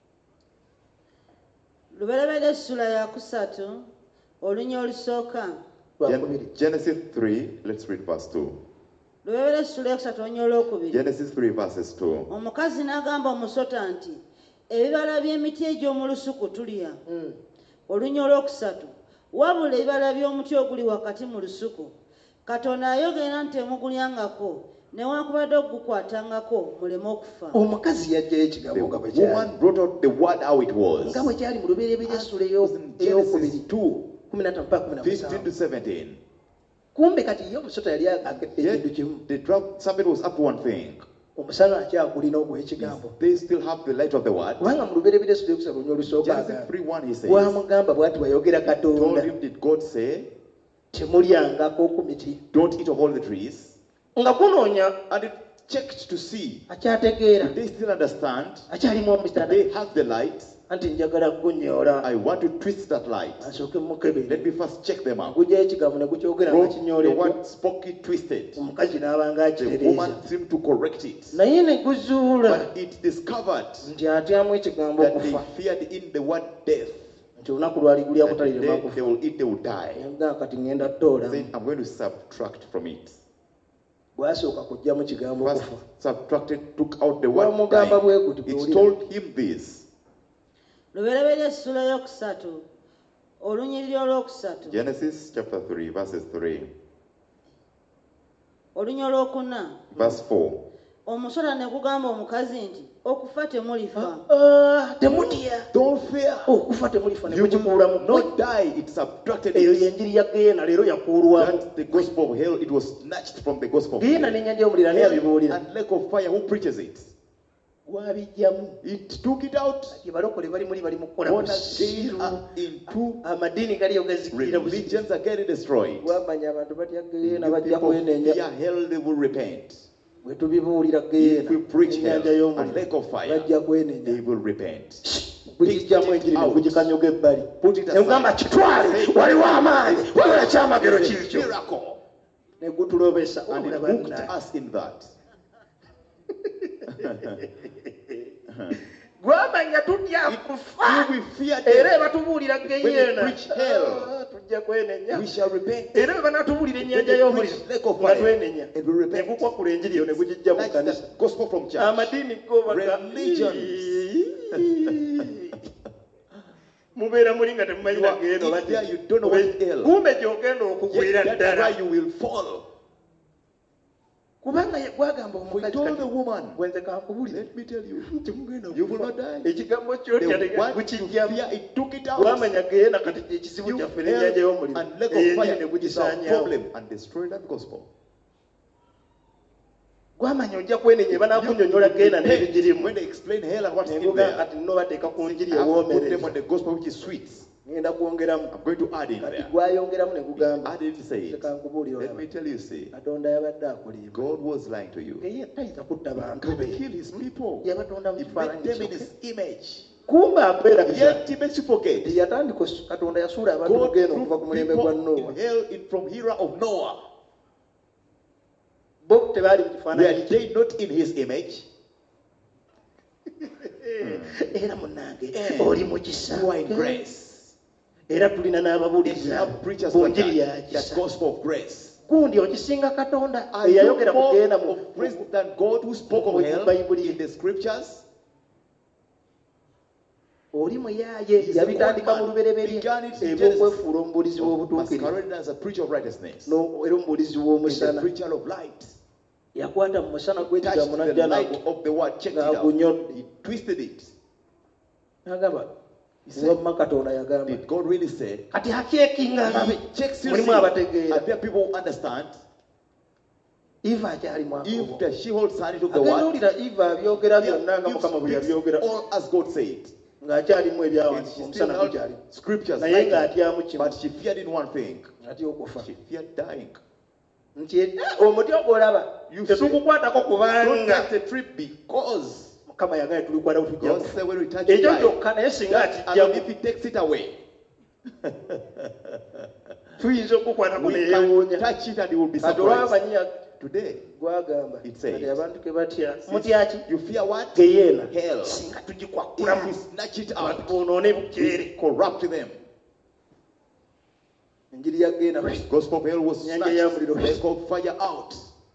lubereberye essula ya kusatu olunya olusooka Lwakubiri. Genesis 3, let's read verse 2. lubereberye essula eyokusatu olunya olwokubiri Genesis 3 verses 2. omukazi n'agamba omusota nti ebibala by'emiti egy'omu lusuku tulya olunya olwokusatu wabula ebibala by'omuti oguli wakati mu lusuku katonda ayogera nti temugulyangako newankubadde okugukwatangako muleme okufa Omukazi yaggyayo The ekigambo nga bwe kyali. woman brought out the word how it was. Nga bwe kyali mu lubereberye essula It was in ey'okubiri. Genesis 2, 15 mpaka 15 to 17. 17. Kumbe kati ye omusota yali akedde ekintu Yet kimu. the serpent was up to one thing. Omusana akyakulina ogwa ekigambo. They still have the light of the word. Kubanga mu lubereberye essula ey'okusatu olunya olusooka Genesis agamba. 3:1 he says, Bw'amugamba bw'ati bw'ayogera told Katonda. him, did God say, Temulyangako ku miti. don't eat of all the trees? Nga kunoonya And it checked to see, akyategeera. they still understand, Akyalimu omusana. they have the light. Anti njagala kunyoola. I want to twist that light. Asooke mukebere. Let me first check them out. Gujjayo ekigambo ne gukyogera nga Brought the kinyooleddwa. word, spoke it, twisted. Omukazi n'abanga The akitereeza. woman seemed to correct it. Naye ne guzuula But it discovered nti atyamu ekigambo that they okufa. feared in the word death. Nti olunaku lwali gulya That butalirema they kufa. will eat, they will die. Nga kati ngenda ttoola. Saying, I'm going to subtract from it. Bw'asooka kuggyamu kigambo First okufa. subtracted, took out the word Bw'amugamba bwe dying. guti It bw'olira. told him this. lubereberye essula eyokusatu olunyiriri olwokusatu Genesis chapter 3, verses 3. olunya olwokuna Verse 4. omusota ne gugamba omukazi nti okufa temulifa Temutya. Don't fear. Okufa temulifa ne You mukikuula mu will ggwe. not die. It subtracted Eyo it. y'enjiri ya Geena leero yakuulwamu. That's the gospel of hell. It was snatched from the gospel of Geena hell. n'ennyanja y'omuliro ani abibuulira. And lake of fire, who preaches it? Gwabijjamu. It took it out. Ye balokole bali muli bali mu kukola Born busiru. again are into Amadiini gali yo gazikirira busiru. religions are getting destroyed. Gwamanya abantu batya Geena You bajja people kwenenya. fear hell, they will repent. Bwe tubibuulira If Geena we preach hell ennyanja and y'omuliro lake of fire, bajja kwenenya. they will repent. Gugijjamu enjiri ne gugikanyoga ebbali. Put it Negugamba aside. kitwale waliwo amaanyi wabula kyamagero It's a kikyo. miracle. Ne gutulobesa And it wabula hooked bannaye. us in that. Gwamanya tutya kufa. We fear Era death. batubuulira When we Geena. preach hell, Tujja kwenenya. we shall repent. Era bwe banatubuulira ennyanja y'omuliro Lake of nga fire, twenenya. and we Ne repent. gukwakula enjiri eyo ne gugijja mu Like kkanisa. the gospel from church. Amadiini go baga. Mubeera muli nga temumanyi You are Geena in there, you don't know what is hell. kumbe gy'ogenda okugwira Yet that's ddala. why you will fall. Kubanga gwagamba We omukazi told kati the woman, bwenze kankubulire let me tell you, nti mugenda you will okufa. not die. Ekigambo The kyotya one you gukijjamu. fear, it took it out. Gwamanya Geena kati ekizibu You kyaffe n'ennyanja hell y'omuliro. and lake Eyo of fire ennyini ne is our gugisaanyaawo. problem and destroy that gospel. Gwamanya ojja kwenenya banaakunnyonnyola Geena n'ebigirimu. When they explain hell and what's in Nebuga there, kati nno bateeka ku njiri I have to put them ewoomereza. on the gospel which is sweet. Ngenda kwongeramu. I'm going to add in Kati there. gwayongeramu ne gugamba. I didn't say Nze it. kankubuulira Let olaba. me tell you, see, Katonda yabadde akulimba. God was lying to you. Ye tayinza kutta bantu Can't be. kill his people. Yabatonda mu He kifaananyi made them in kye. his image. Kumbe abeerabisa. Yet he makes you forget. Yatandika Katonda yasuula abantu God Geena okuva ku proved mulembe gwa people Nowa. in hell from era of Noah. Bo tebaali mu Were kifaananyi kye. they not in his image? era munnange oli mu kisa You are in grace. era tulina And you n'ababuuliza have preachers ku like njiri ya that. That kisa gospel of grace. gundi okisinga katonda Are you eyayogera ku kugenda more mu of grace than God who spoke of hell in the scriptures? oli muyaaye He's a yabitandika mu good man. lubereberye Began it in eba Genesis. okwefuula omubuulizi w'obutuukirivu Masquerading as a preacher of righteousness. era omubuulizi And w'omusana the preacher of light. yakwata mu musana Touched gw'ekigambo the n'ajja light of the word, checked it out. n'agunyodde He twisted it. n'agamba He said, wamma katonda yagamba did God really say? kati akeekinga alabe He checks seriously. mulimu abategeera Are there people who understand? eva akyali mu If akobo the she-hulk son took the agenda word, owulira eva byogera byonna nga he mukama bwe speaks yabyogera all as God said. ng'akyalimu And ebyawandiika she still omusana held gukyali scriptures naye like ng'atyamu it. kimu But she feared in one thing. atya okufa She feared dying. nti omuti ogwolaba You tetugukwatako Don't kubanga take the trip because mukama yagaye tulikwata tujja God kufa said when we touch it, ekyo die. kyokka naye singa And akijjamu if he takes it away, tuyinza okukwatako we neyeewuunya can touch it and it will be kati surprised. olwabanyiya Today, gwagamba It says, kati abantu ke batya mutya ki you fear what? geyeena Hell. singa If tugikwakulamu we snatch it abantu out, boonoone bukyere we corrupt them. enjiri ya geena Gospel of hell was Nyanja ya snatched. muliro. Let's go fire out.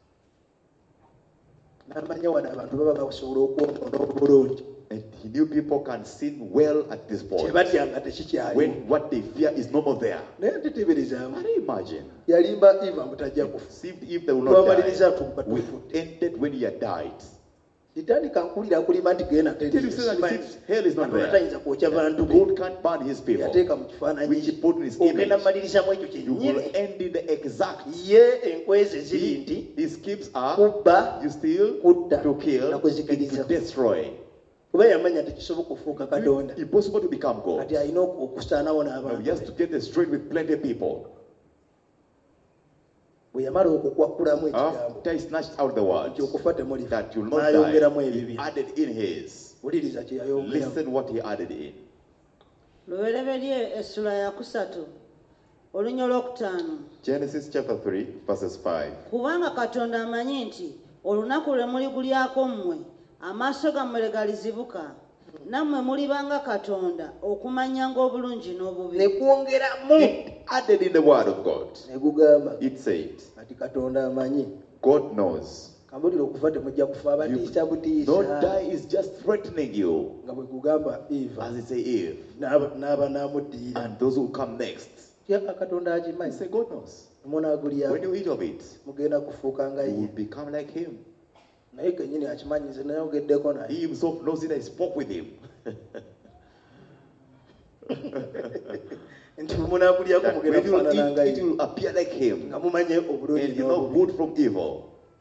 n'amanya wano abantu baba basobola okwonoona obulungi And he knew people can sin well at this kye point. batya nga tekikyaliwo When what they fear is no more there. naye nteteberezaamu Can you imagine? yalimba eva mbu tajja kufa See if they will not twamaliriza die. tuba We tufudde ended when he had died. litandika nkulira kulima nti geena Till you say that it seems hell is not katonda there. tayinza kwokya bantu be God can't burn his people. yateeka mu kifaananyi Which he kye put in his ogenda image. mumalirizamu ekyo You will kyennyini end in the exact. ye enkweze ziri nti His schemes are kubba you steal, kutta to kill, na and kuzikiriza to destroy. kuba yamanya tekisoboka okufuuka katonda Impossible to become God. kati alina okusaanawo Now he n'abantu has to get the straight with plenty of people. bwe yamala okukwakkulamu ekigambo After he snatched out the words ekyokufa temulifa that you'll not n'ayongeramu die, ebibyo he added in his. wuliriza kye yayongeramu Listen what he added in. lubereberye essula ya kusatu olunya olwokutaano Genesis chapter 3, verses 5. kubanga katonda amanyi nti olunaku lwe muligulyako mmwe amaaso gammwe lwe galizibuka nammwe mulibanga katonda okumanyanga obulungi n'obubi ne kwongeramu It added in the word of God. ne gugamba It said, kati katonda amanyi God knows. kambulira okufa temujja kufa You abatiisa don't butiisa die is just threatening you. nga bwe gugamba eva As it say Eve. n'aba n'amuddiira And those who come next. tyaka katonda I akimanyi say God knows. munaagulya When you eat of it, mugenda kufuuka nga you ye will become like him. naye kenyini akimanyi nze nayogeddeko He naye himself knows it. I spoke with him. nti bwe munaagulyako That mugenda when you kufaanana nga eat, it ye will appear like him. nga mumanye obulungi And you know n'obubi good from evil.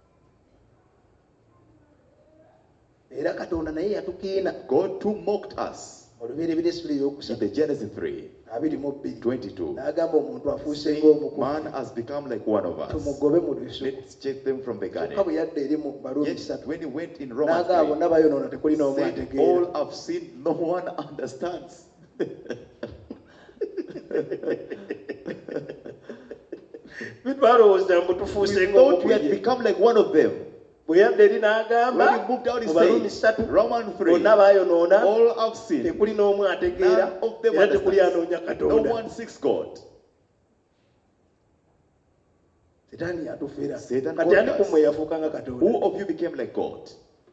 era katonda naye yatukiina God too mocked us. olubereberye esula In eyokusatu the Genesis 3, 22 22. n'agamba omuntu afuuse Saying, ng'omukufu man has become like one of us. tumugobe mu lusuku Let's check them from the kyokka garden. bwe yadda eri mu baluumi Yet 3 when he went in Romans n'agamba 3, bonna bayonoona tekulina omu said, ategeera all have sinned, no one understands. bitwalowooza mbu tufuuse We thought we had ng'omukuye become like one of them. bwe yadda eri n'agamba When he moved out, he mu baluumi said, 3 Romans 3, bonna baayonoona all have sinned. tekuli n'omu ategeera None of them era tekuli anoonya understands. No katonda one seeks God. setaani yatufera Satan kati ani got us. kumwe yafuuka nga katonda Who of you became like God?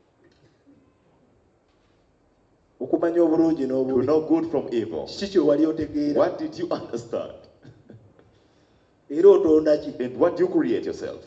okumanya obulungi To n'obubi know good from evil. kiki kye wali otegeera What did you understand? era otonda ki And what do you create yourself?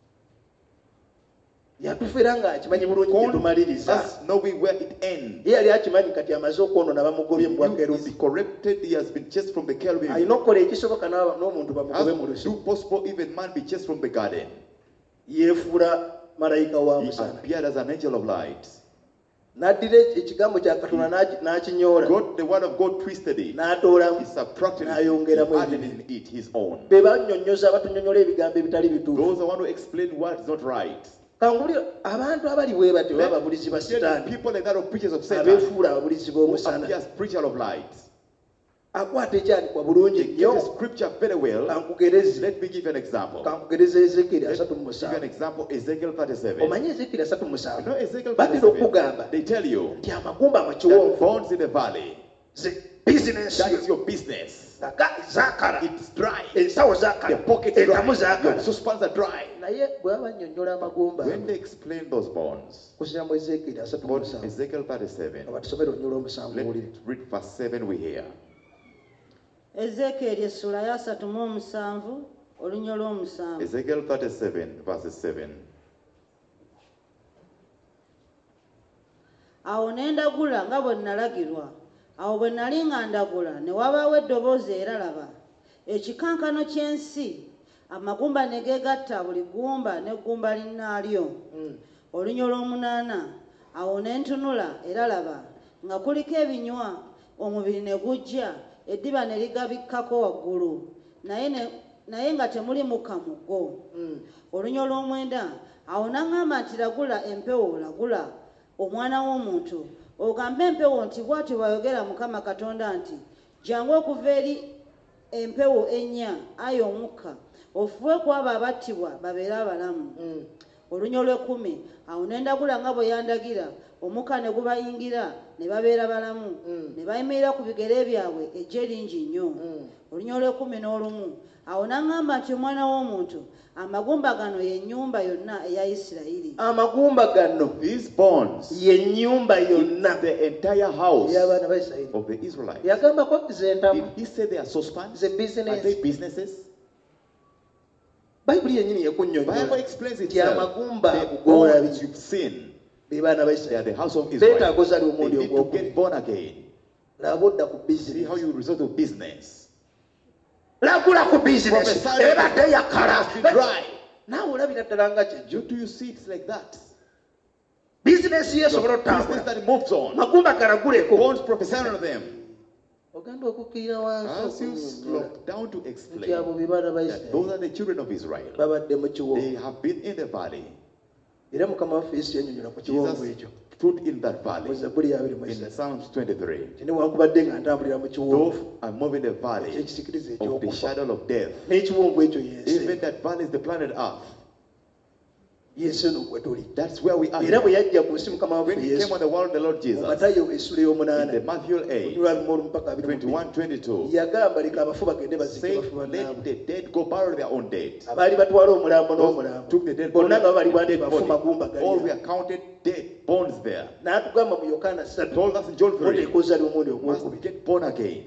yatufera ng'akimanyi bulungi gye tumaliriza Us knowing where it ends. ye yali akimanyi kati amaze okwonoona bamugobye mu He is bwakerubi corrected, he has been chased from the cherubim. alina okukola ekisoboka n'omuntu As bamugobe mu do lusuku possible, even man be chased from the garden. yeefuula malayika wa He musana appeared as an angel of light. n'addira ekigambo kya katonda n'akinyoola God, the word of God twisted it. n'atoolamu He subtracted it. n'ayongeramu He added ebibi in it his own. be bannyonnyoza batunyonnyola ebigambo ebitali bituufu Those who want to explain what is not right. kanguli abantu abali bwe batyo baba ababulizi ba Let sitaani people like that of preachers of Satan abeefuula ababulizi who b'omusana appear as preacher of light. akwata ekyandikwa bulungi They get nnyo the scripture very well. kankugereze Let me give you an example. kankugereze Ezekiel Let me give you an 37 example. Ezekiel 37. omanyi Ezekiel You 37 know Ezekiel batera 37. okugamba They tell you nti amagumba mu that kiwonvu bones in the valley. bizinesi That is your business. zakala It's dry. ensawo The zakala pockets entamu dry. Your zakala suspans are dry. naye bwe bannyonnyola amagumba When they explain those bones, kusira mu Ezekiel quote 37 Ezekiel 37. aba tusomere olunyolo omusanvu Let's wulire read verse 7 we hear. Ezeekeri essula ya 37 olunnyo lw'omusanvu. Ezekiel 37 verses 7. Awo ne ndagula nga bwe nalagirwa. Awo bwe nali nga ndagula ne wabaawo eddoboozi era laba. Ekikankano ky'ensi amagumba ne geegatta buli ggumba n'eggumba linnaalyo. Olunnyo lw'omunaana. Awo ne ntunula era laba nga kuliko ebinywa omubiri ne gujja eddiba ne ligabikkako waggulu naye nga temuli mukka mu ggo. Olunnyo lw'omwenda. Awo n'aŋŋamba nti lagula empewo lagula omwana w'omuntu ogambe empewo nti bw'atyo bw'ayogera Mukama Katonda nti jangu okuva eri empewo ennya ayi omukka ofuwe ku abo abattibwa babeere abalamu. Olunnyo lw'ekkumi. Awo ne ndagula nga bwe yandagira omukka ne gubayingira ne babeera balamu ne bayimirira ku bigere byabwe eggye lingi nnyo. Olunnyo lw'ekkumi n'olumu. Awo n'aŋŋamba nti omwana w'omuntu amagumba gano ye nnyumba yonna eya Isirayiri. amagumba gano These bones, ye nnyumba yonna the entire house y'abaana ba Isirayiri of the Israelites. yagambako zentamu Did he say they are suspans? ze Are they bizinesi businesses? bayibuli yennyini Bible yekunnyonnyola explains nti itself. amagumba The g'olabi bones you've seen, be baana ba they are the Isirayiri house of Israel. beetaaga ozali They omundi need to ogwokubiri get born again. laba odda ku See how bizinesi you resort to business. lagula ku bizinesi Prophesy ebadde yakala must be dry. naawe olabira ddala nga kyejjo Do you see it's like that? bizinesi ye esobola Your business otambula that moves on. magumba galaguleko Bones prophesy on them. ogenda okukkirira As you wansi slope down to nti explain abo be baana ba that those Isirayiri are the children of Israel. babadde mu They kiwonvu have been in the valley. era mukama waffe yesu yannyonnyola ku kiwonvu ekyo Jesus stood in that mu valley. zabbuli ya 2 mu In 3 Psalms 23. nti newankubadde nga ntambulira mu Though kiwonvu I move in the valley ekyekisikiriza of the ekyokufa shadow of death, n'ekiwonvu ekyo yensi even that valley is the planet Earth. yensi eno gwe tuli That's where we are. era bwe Here. yajja ku nsi mukama waffe When he came yesu on the world, the Lord mu Jesus, matayo essula in ey'omunaana the Matthew 8, olwa 21 mpaka 21, 22, yagamba leka abafu bagende bazike said, bafu let bannaabwe the dead go bury their own dead. abaali batwala omulambo Those n'omulambo took the dead bonna nga babalibwa nti dead bafu magumba body. All gali were counted dead bones there. n'atugamba mu yokaana 3 Told us in John 3, oteeka ozali omundi must ogwokubiri get born again.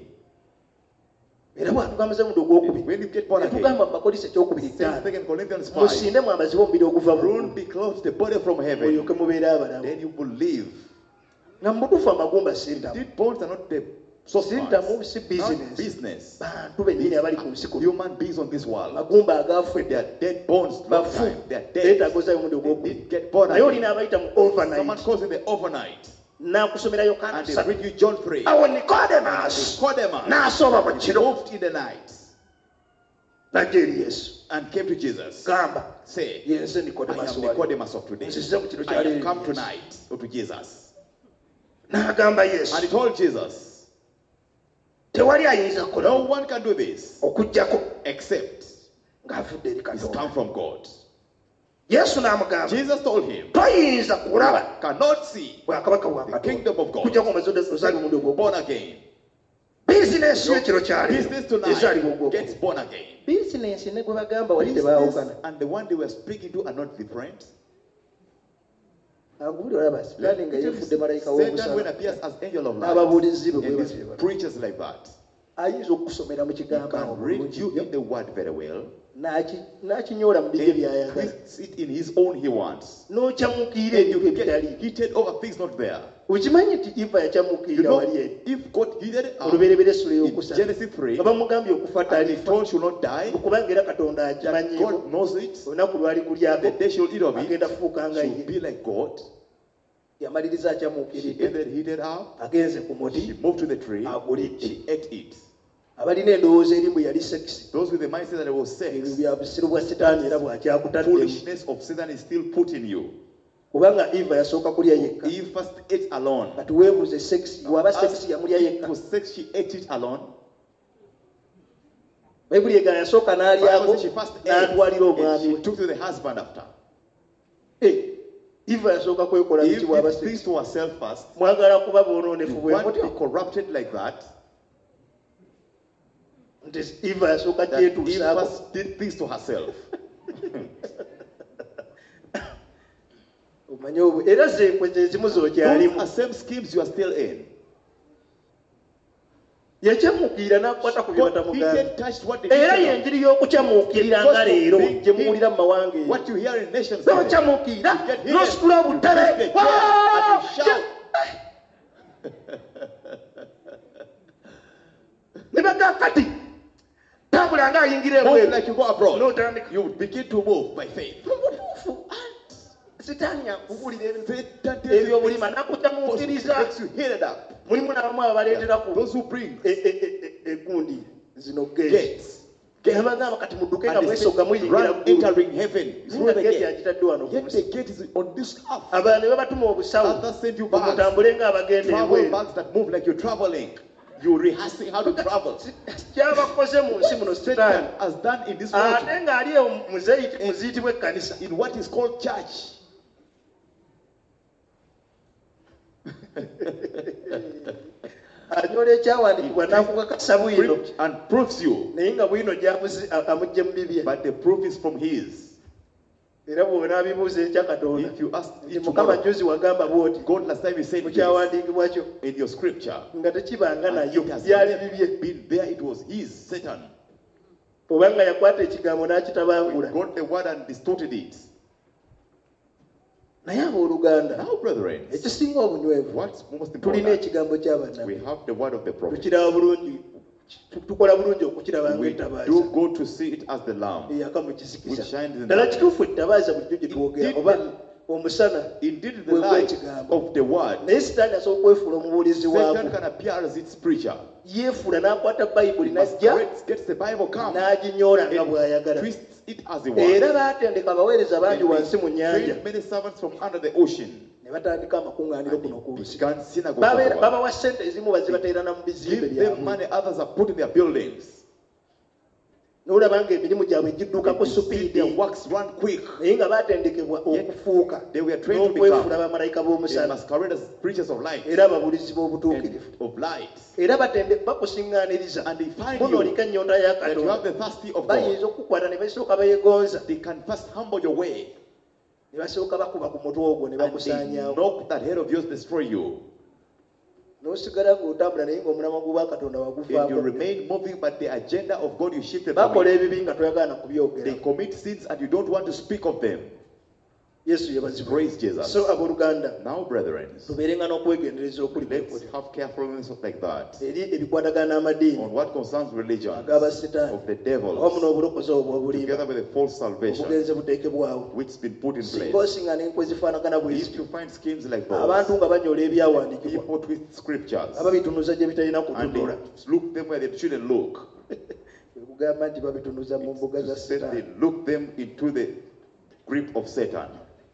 era bwatugambaza omundi ogwokubiri When you get born again, netugamba mu makolisa ekyokubiri Says 5 2 Corinthians 5, musinde mwambazibe omubiri oguva rule mu be clothed the body from heaven, mulyoke mubeere abalamu then you will live. nga mu butuufu amagumba sintamu Dead bones are not the sintamu substance, si not business business. bantu bennyini abali ku nsi kuno Human beings on this world, magumba they agaafudde are dead bones. Long bafu time. They are dead. beetaaga ozali omundi They ogwokubiri did get born naye again. olina abayita mu Someone overnight calls it the overnight, n'akusomera yokaana and they 3 read you John 3. awo nikodemasi Nicodemus n'asooba mu kiro moved in the night najja eri yesu and came to Jesus. gamba Say, yense I nikodemasi am wali Nicodemus of today. nzize ku kiro I have kyaleero come Yesu. tonight to Jesus. n'agamba And he yesu told Jesus, tewali ayinza kukola no one can do this okuggyako except ng'avudde eri it's katonda come from God. yesu n'amugamba Jesus told him, toyinza kulaba cannot see bwakabaka bwa the kingdom of katonda God. kujjako omaze ozali omundi ogwokubiri Born again. bizinesi y'ekiro kyaleero Business ezaalibwa tonight gets ogwokubiri born again. bizinesi ne gwe bagamba wali Business tebaawukana and the one they were speaking to are not different. agubuli olaba sitaani nga yeefudde malayika Satan, when w'okusala appears as angel of light, n'ababuulizi be bwe and batyo these bwe batyo. preachers like that, ayinza okusomera mu he kigambo awo can read bulungi you nnyo, in the word very well, n'akinyoola mu bibye and by'ayagala twists it in his own he wants. n'okyamuukirira And you ebintu get ebitali heated over things not there. okimanyi nti iva You yakyamuukirira know, wali eri if God heated up olubereberye essula in ey'okusatu Genesis 3, nga bamugambye okufa and he talifa told she will not die, kubanga era katonda that akimanyiiko God knows it, olunaku lwali kulyako the day she will eat of it, agenda kufuuka nga she ye will be like God. yamaliriza She akyamuukiridde ended heated up, agenze ku she muti moved to the tree, agulidde she ate it. abalina endowooza eri bwe yali sekisi Those with the mindset that it was ebyo sex, bya busiru bwa sitaani era bwakyakutaddemu foolishness of Satan is still put in you. kubanga eva yasooka kulya yekka Eve first ate alone. kati weebuuze sekisi waba sekisi yamulya It yekka was sex, she ate it alone. bayibuli egana yasooka Bible n'alyako says she first ate n'atwalira and omwami she we. took to the husband after. Eva yasooka kwekola If biki she bw'aba thinks to herself first, mwagala kuba bwonoonefu you bwe want to be mutyo corrupted like that, nti Eva yasooka that Eve kyetuusaako. first did things to herself. Omanye obwo era zenkwe ze zimu Those z'okyalimu. are same schemes you are still in. Yakyamuukirira n'akwata ku bye God, he batamugamba. had touched what the Era people- y'enjiri y'okukyamuukirira nga leero gye muwulira mu mawanga eyo. what you hear in nations today. N'okyamuukirira You get hidden. n'ositula You take the obutale. chair and you shout. Ne bagamba kati tambula ng'ayingira Move ebweru. like you go abroad. N'otandika. You begin to move by faith. Sitaani akubulira ebintu Satan tells you ebyobulima things, n'akukyamuukiriza. makes you heat it up. Mulimu n'abamu abaleetera ku Those who bring egundi zino geeti. gates. Nebagamba kati mudduke nga And they mwesooka say, muyingira run, ggulu. entering heaven. Through Nga the geeti gate. agitadde wano ku Yet nsi. the gate is on this earth. Abalala ne babatuma obusawo Others send you bags. mutambule ng'abagenda Travel ebweru. bags that move like you're traveling. You're rehearsing how to travel. Kyabakoze mu nsi muno Satan sitaani. has done in this world Ate ng'ali muziitibwa ekkanisa. in what is called church. Anyola ekyawandiikibwa n'akukakasa bwino. Preach and proves you. Naye nga bwino amugye mu bibye. But the proof is from his. Era bw'onaabibuuza ekya Katonda. If you ask Nti it Mukama tomorrow, njozi wagamba bw'oti. God last time he said Mu this kyawandiikibwa kyo. in your scripture. Nga tekibanga And nayo. it has Byali never bibye. been there, it was his, Satan. Oba nga yakwata ekigambo n'akitabangula. Got the word and distorted it. Naye abooluganda. Now, brethren, Ekisinga obunywevu. what's most Tulina important? ekigambo We ky'abannabbi. have the word of the prophet. Tukiraba bulungi. Tukola bulungi okukiraba We ng'ettabaaza. do go to see it as the lamb. Eyaka mu kisikisa. Which shines in Ddala the- kituufu ettabaaza bulijjo gye twogera. Indeed, Oba omusana. Indeed, the Bwe light bw'ekigambo. of the word. Naye sitaani asobola okwefuula omubuulizi waako. Satan can appear as its preacher. Yeefuula n'akwata bayibuli He n'ajja gets the Bible, come, n'aginyoola nga and bw'ayagala. twists it as he Era wants. baatendeka abaweereza bangi And wansi mu we nnyanja. train many servants from under the ocean. Ne batandika amakuŋŋaaniro And kuno ku he nsi. began synagogues. Babawa ssente ezimu bazibateera na mu bizimbe Give them byabwe. money, others are put in their buildings. N'olaba ng'emirimu gyabwe gidduka ku You see supiidi. their works run quick. Naye nga baatendekebwa okufuuka They were trained to n'okwefuula become bamalayika They b'omusana masquerade as preachers of light era ababulizi and b'obutuukirivu. of light. Era bakusiŋŋaaniriza And they find muno you oliko ennyonta ya that you have Katonda. the thirsty of God. Bayinza okukukwata ne basooka beegonza They can first humble your way ne basooka bakuba ku mutwe ogwo ne and they bakusaanyaawo. knock that head of yours, destroy you. N'osigala ng'otambula naye ng'omulamwa gwa Katonda And you wagufaako. remain moving, but the agenda of God you shifted from Bakola it. ebibi nga toyagala na They kubyogera. commit sins and you don't want to speak of them. Yesu yebazibwa. Praise Jesus. So abooluganda Now, brethren, tubeerenga n'okwegendereza okuli let's kuli have carefulness like that eri ebikwatagana n'amadiini on what concerns religion ag'abasitaani of the awamu devil, n'obulokozi obwo obulimba together with the false salvation obugenze buteekebwawo. which has been put in Singa place. osinga n'enkwe zifaanagana bwe If zityo you find schemes like abantu those, nga banyola ebyawandiikibwa people twist scriptures ababitunuza gye bitalina and they kutunula look them where they shouldn't look. kugamba nti babitunuza mu mbuga za Said they sitaani. look them into the grip of Satan.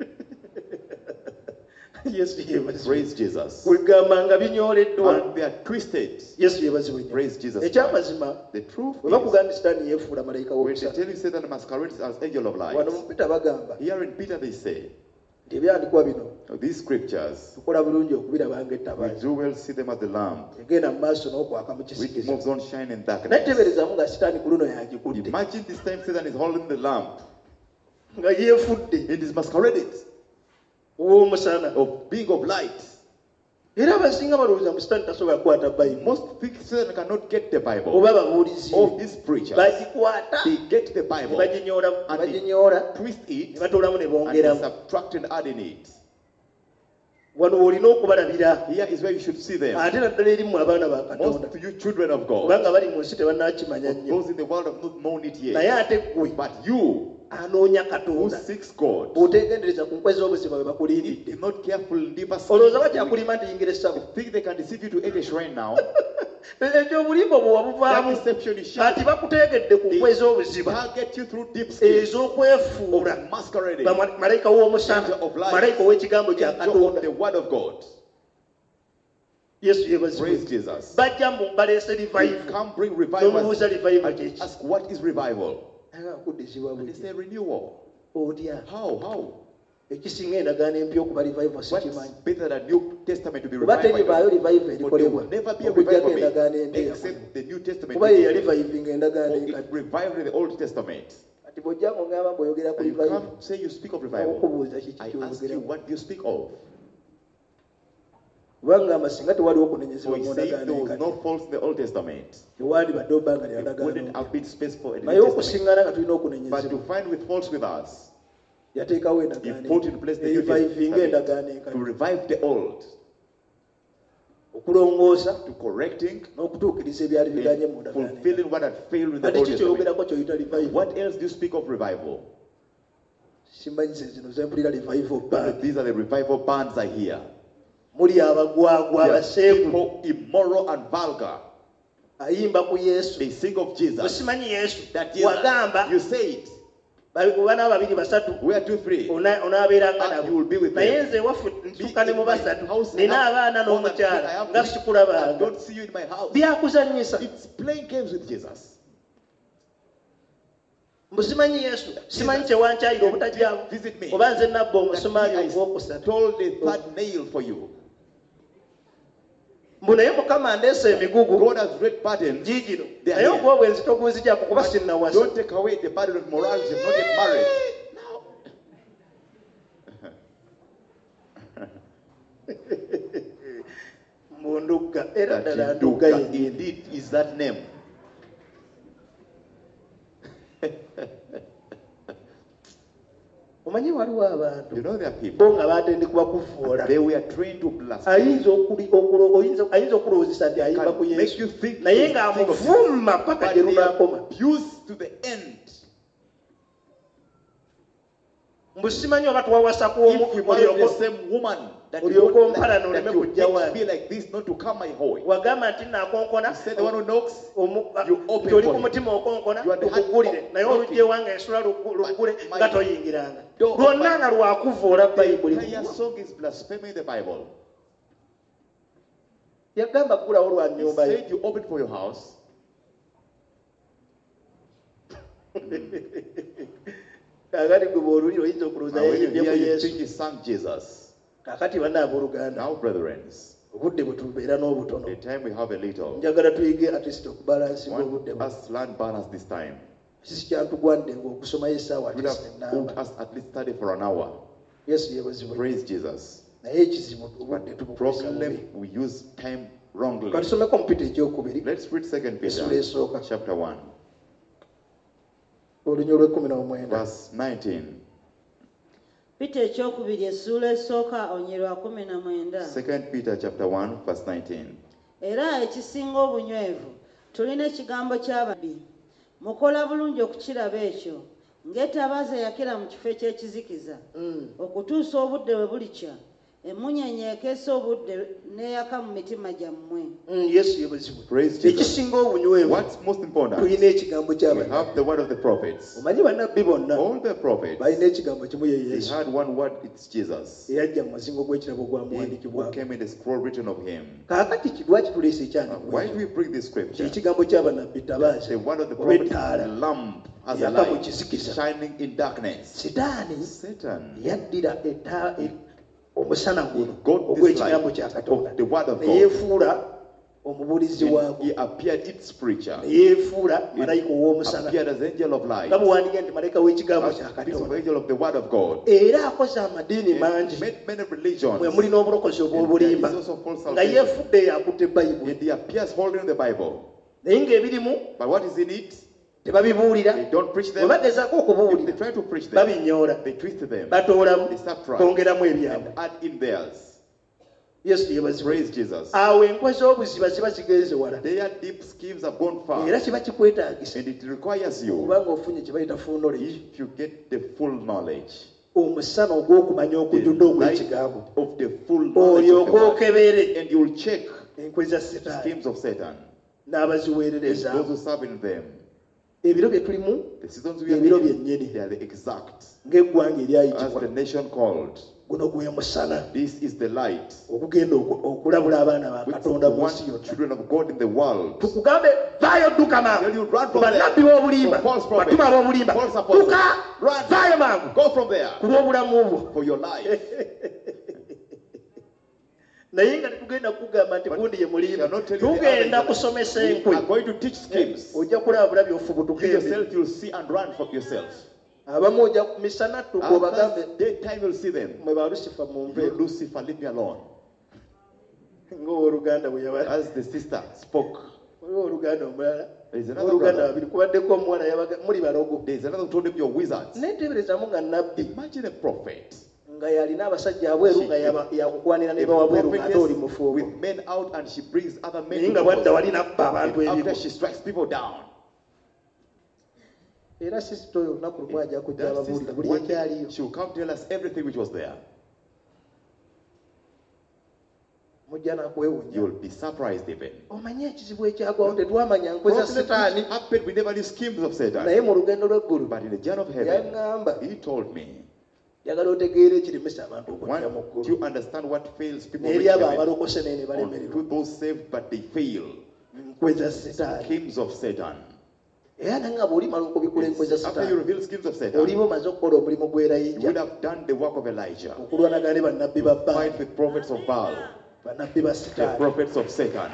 Yesu yeebazibwe. Praise Jesus. kwegamba nga binyoleddwa. And they are twisted. Yesu yeebazibwe nnyo. Praise Jesus. Ekyamazima The truth bwe is, bakugamba sitaani yeefuula malayika when they w'omusana tell you Satan masquerades as angel of light, wano mu Peter bagamba here in Peter they say, nti ebyandikwa bino these scriptures, tukola bulungi okubirabanga we ettabaaza do well see them as the lamp, egenda mu maaso n'okwaka mu which kisikizo. moves on shine in naye darkness. teeberezamu nga sitaani ku luno yagikutte Imagine this time Satan is holding the lamp nga yeefudde and is masqueraded ow'omusana. of being of light. Era abasinga balowooza mu sitaani tasobola kukwata bayibuli Most think Satan cannot get the Bible oba babuulizi or his preachers. bagikwata They get the ne Bible, baginyoola twist ne it, batoolamu ne and they bongeramu. subtract and add in it. Wano olina okubalabira Here is where you should see them. ate naddala erimu abaana ba Katonda Most of you children of God, kubanga bali mu nsi tebannakimanya nnyo. those in the world have not known it Naye yet. ate ggwe But you anoonya who Katonda seeks God, bw'oteegendereza ku nkwe z'obuzima bwe bakulindidde if not careful, deeper olowooza schemes, bakyakulima nti yingira essabo. think they can deceive you to enter shrine now. Ekyo obulimba bwe That wabuvaamu deception is kati sharp. bakuteegedde ku nkwe They z'obuzima target you through deep schemes ez'okwefuula of masquerading, malayika w'omusana angel of light, malayika ow'ekigambo kya angel of Katonda. the word of God. yesu Praise yebazibwe Jesus. bajja balese They revival come bring revival. nomubuuza revival And kyeki ask, what is revival? akudizibwa And they buti say renewal. otya How? ekisinga endagaano empya okuba revival What's sikimanyi better than New Testament to be kuba revived? teribaayo revival For there erikolebwa will never be a okujjako revival endagaano made empya except the New Testament. kuba ye yalivivinga endagaano It enkadde revived the Old Testament. kati bw'ojja ng'ogamba bw'oyogera ku And you revival come say you speak of revival. okubuuza kiki I ask you, kyoyogeramu what do you speak of? kubanga ngamba singa tewaliwo So okunenyezebwa he mu said ndagaano there was enkadde no faults in the Old Testament. tewali badde obbanga lya It ndagaano wouldn't empya. have been space for a naye New Testament. okusiŋŋana nga tulina But okunenyezebwa to find with faults with us, yateekawo he endagaano put in place the New eyivayivinga endagaano Testament to enkadde revive the old, okulongoosa to correcting n'okutuukiriza ebyali biganye mu and ndagaano fulfilling what had failed in the ate Old ki Testament. kyoyogerako kyoyita revival What else do you speak of revival? simanyize zino zempulira revival band These are the revival bands I hear. muli abagwagwa They are abaseegu people immoral and vulgar. ayimba ku yesu They sing of Jesus. osimanyi yesu That Jesus, wagamba you say it. bana babiri basatu We are 2, 3. onaabeeranga You will be nabo with naye them. nze waffe ntuuka ne mu basatu House, nina I have abaana more than 3. I n'omukyala have nga 3. I sikulabanga don't see you in my house. byakuzanyisa It's playing games with Jesus. mbu simanyi yesu simanyi kyewankyayira obutajjamu Visit me. oba nze nabba That omusumaali I ogwokusatu stole the third nail for you. mbu naye mukama ndeese emigugu God has great burdens. giigino They are naye here. ogw'obwenzi togunzijako kuba sinnawasa Don't take away the burden of morality. I'm not yet married. mu ndugga era That ddala ndugga Nduga yennyini indeed is that name. omanyi waliwo abantu You know there are people. bo nga batendekebwa kufuula They were trained to blaspheme. ayinza okulowoozesa nti ayimba ku Can make yesu you think. naye think of ng'amuvumma paka But gye they lunaakoma abuse to the end. mbu simanyi oba twawasa ku If you marry the same woman that you olyoka don't ompala like, n'oleme that you kujja hate wange be like this, not to come my way. wagamba nti naakonkona You say the one who knocks, you open nti oli for ku him. mutima okonkona You are the heart tukugulire of naye knocking. oluggi ewange ensula luggule My nga toyingiranga door of lwonna my- nga lwakuvoola The bayibuli entire song is blaspheming the Bible. yagamba kugulawo lwa He nnyumba ye said you open for your house. kaakati gwe bw'olulira oyinza okulowooza Now when you yayimbye hear, ku you yesu think he sang Jesus. kaakati banna abooluganda Now, brethren, obudde bwe tubeera n'obutono the time we have a little. njagala tuyige atist okubalansinga obudde Want us to learn balance this time. kisi kyantugwandenga okusomayo essaawa It would atist have enamba put us at least study for an hour. yesu yeebazibwe Praise Jesus. naye ekizibu obudde But the tubukozesa problem, bubi we use time wrongly. katusomeko mu Peter ekyokubiri Let's read 2 essula Peter esooka chapter 1, olunya olw'ekumi verse 19. pita ekyokubiri essuula esooka onye lwa 19. 2 Peter chapter 1, verse 19. Era ekisinga obunywevu tulina ekigambo ky'ababbi mukola bulungi okukiraba ekyo ng'etabaaza yakira mu kifo eky'ekizikiza okutuusa obudde bwe bulikya emunyenye ekeesa obudde n'eyaka mu mitima gyammwe. yesu yeebazibwe Praise Jesus. ekisinga obunywevu What's most important? tulina ekigambo We ky'abannabbi have the word of the prophets. omanyi bannabbi bonna All the prophets, balina ekigambo kimu ye they yesu had one word, it's Jesus. eyajja mu mazingo gw'ekirabo He who gwamuwandikibwako came in the scroll written of him. kaakati kidwaki tuleesa Why ekyandikibwa do we bring this scripture? ekigambo ky'abannabbi tabaaza The word of the oba prophet ettaala is a lamp as a yaka mu light, kizikiza shining in darkness. sitaani Satan, yaddira omusana guno got this ogw'ekigambo light kya katonda of the word of ne God. yeefuula omubuulizi And waagwo he appeared its preacher. ne yeefuula malayika ow'omusana Appeared as angel of light. nga buwandiika nti malayika w'ekigambo As kya a piece of katonda angel of the word of God. era akoze amadiini And mangi made many religions. mwe muli n'obulokozi obw'obulimba And there is also false nga salvation. yeefudde yakutte bayibuli And he appears holding the Bible. naye ng'ebirimu But what is in it? tebabibuulira They don't preach bwe them. bagezaako If they okubuulira try to preach them, babinyoola they twist them batoolamu They subtract. bongeramu ebyabwe and add in theirs. yesu yeebazibwe Praise Jesus. awo enkwe z'obuziba ziba zigenze wala Their deep schemes have gone far. era kiba kikwetaagisa And it requires you, kubanga ofunye kye bayita full knowledge if you get the full knowledge, omusana ogw'okumanya okujjudde the light ogw'ekigambo of the full knowledge of the olyoke word, okebere and you'll check enkwe za setaani schemes of Satan and n'abaziweerereza those who serve in them. ebiro bye tulimu The seasons we are ebiro in, byennyini they are the exact. ng'eggwanga As eryayitibwa the nation called, guno gwe musana This is the light. okugenda okulabula abaana ba Which Katonda mu want nsi yonna. children of God in the world. Tukugambe vaayo dduka mangu. Then you run from there. Bannabbi b'obulimba, For false prophets, batuma b'obulimba. false apostles. Dduka, Run. vaayo mangu. Go from there Ku lw'obulamu bwo. for your life. Naye nga tetugenda kugamba nti gundi ye mulimba. shall not tell you the Tugenda others. kusomesa We enkwe. are going to teach schemes. Ojja kulabula You by'ofubutuka yourself, you'll see and run for yourself. abamu ojja ku misana ttuka obagambe After daytime, you'll see them. mwe ba Lucifer mu You nve Lucifer, leave me alone. ng'owooluganda bwe yaba As the sister spoke, waliwo oluganda omulala There's another oluganda brother. babiri kubaddeko omuwala yabaga muli balogo there's another who told him, you're wizards. neeteeberezamu nga nabbi Imagine a prophet. nga yalina abasajja abweru nga yakukwanira ne bawabweru ng'ate oli mufuuko with men out and she brings other men naye to nga bwadda the wali nabba abantu and ebibo after she strikes people down. era sisito oyo olunaku lumu ajja kujja That ababuulira sister, buli one day, ekyaliyo she will come tell us everything which was there. mujja nakwewunya You will be surprised even. omanye ekizibu ekyagwawo tetwamanya nkweza Problems setaani which happened, we never knew schemes of Satan. naye mu lugendo lw'eggulu But in the journey of heaven, yaŋŋamba he told me, yagala otegeera ekiremesa abantu okujja mu want ggulu you understand what fails people n'eri reach abo heaven. abalokose naye ne balemererwa On to those saved, but they fail. nkweza setaani Schemes of Satan. era nanga bw'olimala okubikula enkweza After you setaani reveal schemes of Satan, oliba omaze okukola omulimu you would gw'erayijja have done the work of Elijah. okulwanagana ne bannabbi ba Fight Baali with prophets of Baal, bannabbi ba the setaani prophets of Satan.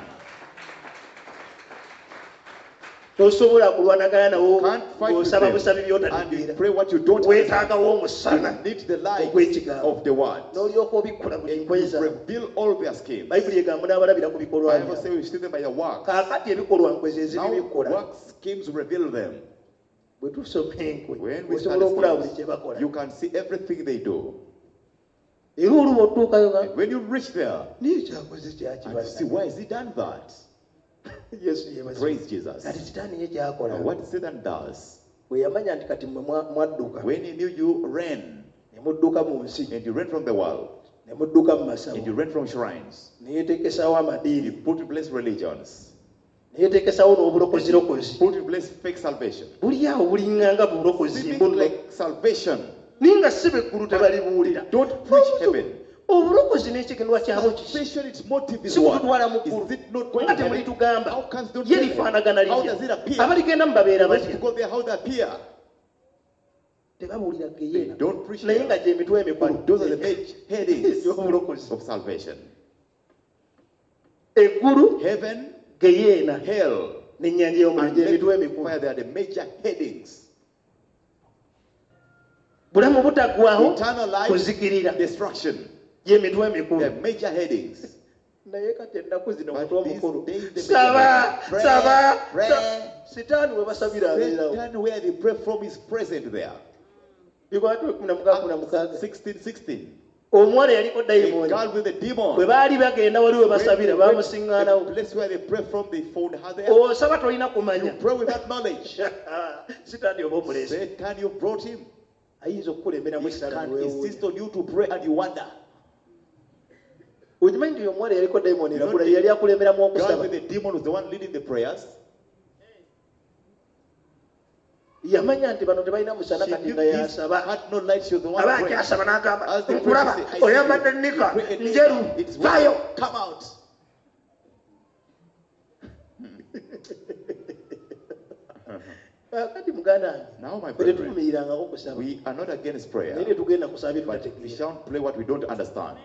tosobola kulwanagana nawo Can't fight with ng'osaba them busabi and you by'otategeera pray what you don't understand. weetaagawo You omusana need the light ogw'ekigambo of the word. n'olyoka obikkula buli And nkweza you reveal all their schemes. bayibuli egamba n'abalabira ku bikolwa Bible byabwe says we see them by your work. kaakati ebikolwa nkweza Now ezibibikkola work schemes reveal them. bwe tusoma enkwe When we osobola okulaba buli study kye bakola schemes, you can see everything they do. era oluba otuukayo nga And when you reach there, niyo kyakoze and you see kyakibasa why has he done that? yesu yebaza Praise Jesus. kati sitaani ye kyakola Now what Satan does, bwe yamanya nti kati mwe mwadduka when he knew you ran, ne mudduka mu nsi and you ran from the world, ne mudduka mu and masawo you ran from shrines, ne yeetekesawo you amadiini put in place religions, ne yeetekesawo n'obulokozirokozi put in place fake salvation. buli awo bulinganga bulokozi Seeming mbuno like salvation. naye nga si beggulu tebalibuwulira Don't preach heaven. obulokozi n'ekigenwa kyabo kiki Salvation, its motive is si kututwala mu what? ggulu Is it not going nga to heaven? temulitugamba How comes don't ye get lifaanagana heaven? How does it litya appear? abaligenda mu babeera Those batya who go there, how they appear? tebabuulira They geyeena don't preach naye nga heaven. gye mitwe emikulu But those are the major headings y'obulokozi of salvation. eggulu Heaven, geyeena hell, n'ennyanja y'omuliro and gye mitwe lake emikulu fire. They are the major headings. bulamu butaggwaaho Eternal life, kuzikirira destruction. gye mitwe They emikulu are major headings. naye kati ennaku zino But omuntu these omukulu days they saba make a saba prayer, sa- sitaani we basabira abeerawo Satan, where they pray from, is present there. bikwata 16 16:16. omuwala yaliko A dayimooni girl with a bwe demon. baali bagenda wali we basabira The bamusiŋŋaanawo place where they pray from, they found her there. osaba tolina You kumanya pray without knowledge. sitaani oba omulesi Satan, you brought him. ayinza okukulemeramu He ekitala can niweewuunya insist on you to pray and you wonder. okimanyi nti omuwala yaliko dayimooni You know, eragula yali akulemberamu Girl okusaba with the demon was the one leading the prayers. yamanya nti bano tebalina musana She kati knew nga this yasaba had no light. She was the one aba praying. akyasaba n'agamba As the nkulaba prophet said, I see oyambadde you. nika You pray a njeru nika. It's vayo white. Come out. kati muganda wange Now, my ffe brethren, tetuvumirirangako kusaba we are not against prayer, naye tetugenda kusaba but we tutategeera shan't play what we don't understand.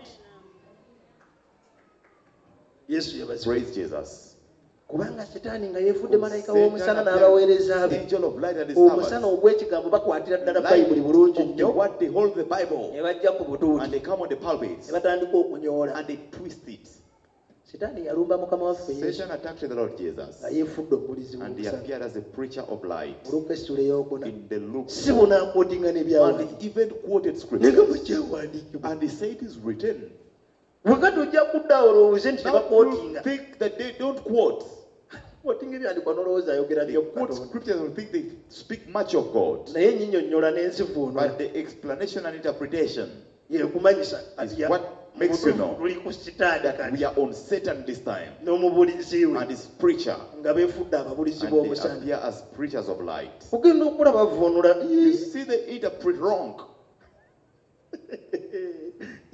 yesu yabazi Praise Jesus. kubanga sitaani nga yeefudde malayika Satan w'omusana appeared n'abaweereza be angel of light and his omusana servants. ogw'ekigambo bakwatira ddala Light bayibuli bulungi of the nnyo what they hold the Bible, ne bajja ku and butuuti they come on the pulpits ne batandika okunyoola and they twist it. sitaani yalumba mukama waffe yesu Satan attacked the Lord Jesus, nga yeefudde omubulizi and he w'omusana appeared as a preacher of light mu luka essula eyokuna in the Luke. si bunaakotinga And n'ebyawandiika he even quoted naye scriptures, nga bwekyawandiikibwa and he said it is written. weka tojja kudda olowooze nti Now you tebakootinga think that they don't quote. kootinga ebyandikwa n'olowooza ayogera They nnyo ku quote Katonda scriptures and think they speak much of God. naye nnyinnyonnyola n'enzivuunula But the explanation and interpretation yekumanyisa is what makes you know tuli ku sitaani that kati we are on Satan this time, n'omubulizi we and his preacher, nga beefudde ababulizi and they b'omusana appear as preachers of light. ogenda okulaba vuunula You see, they interpret wrong.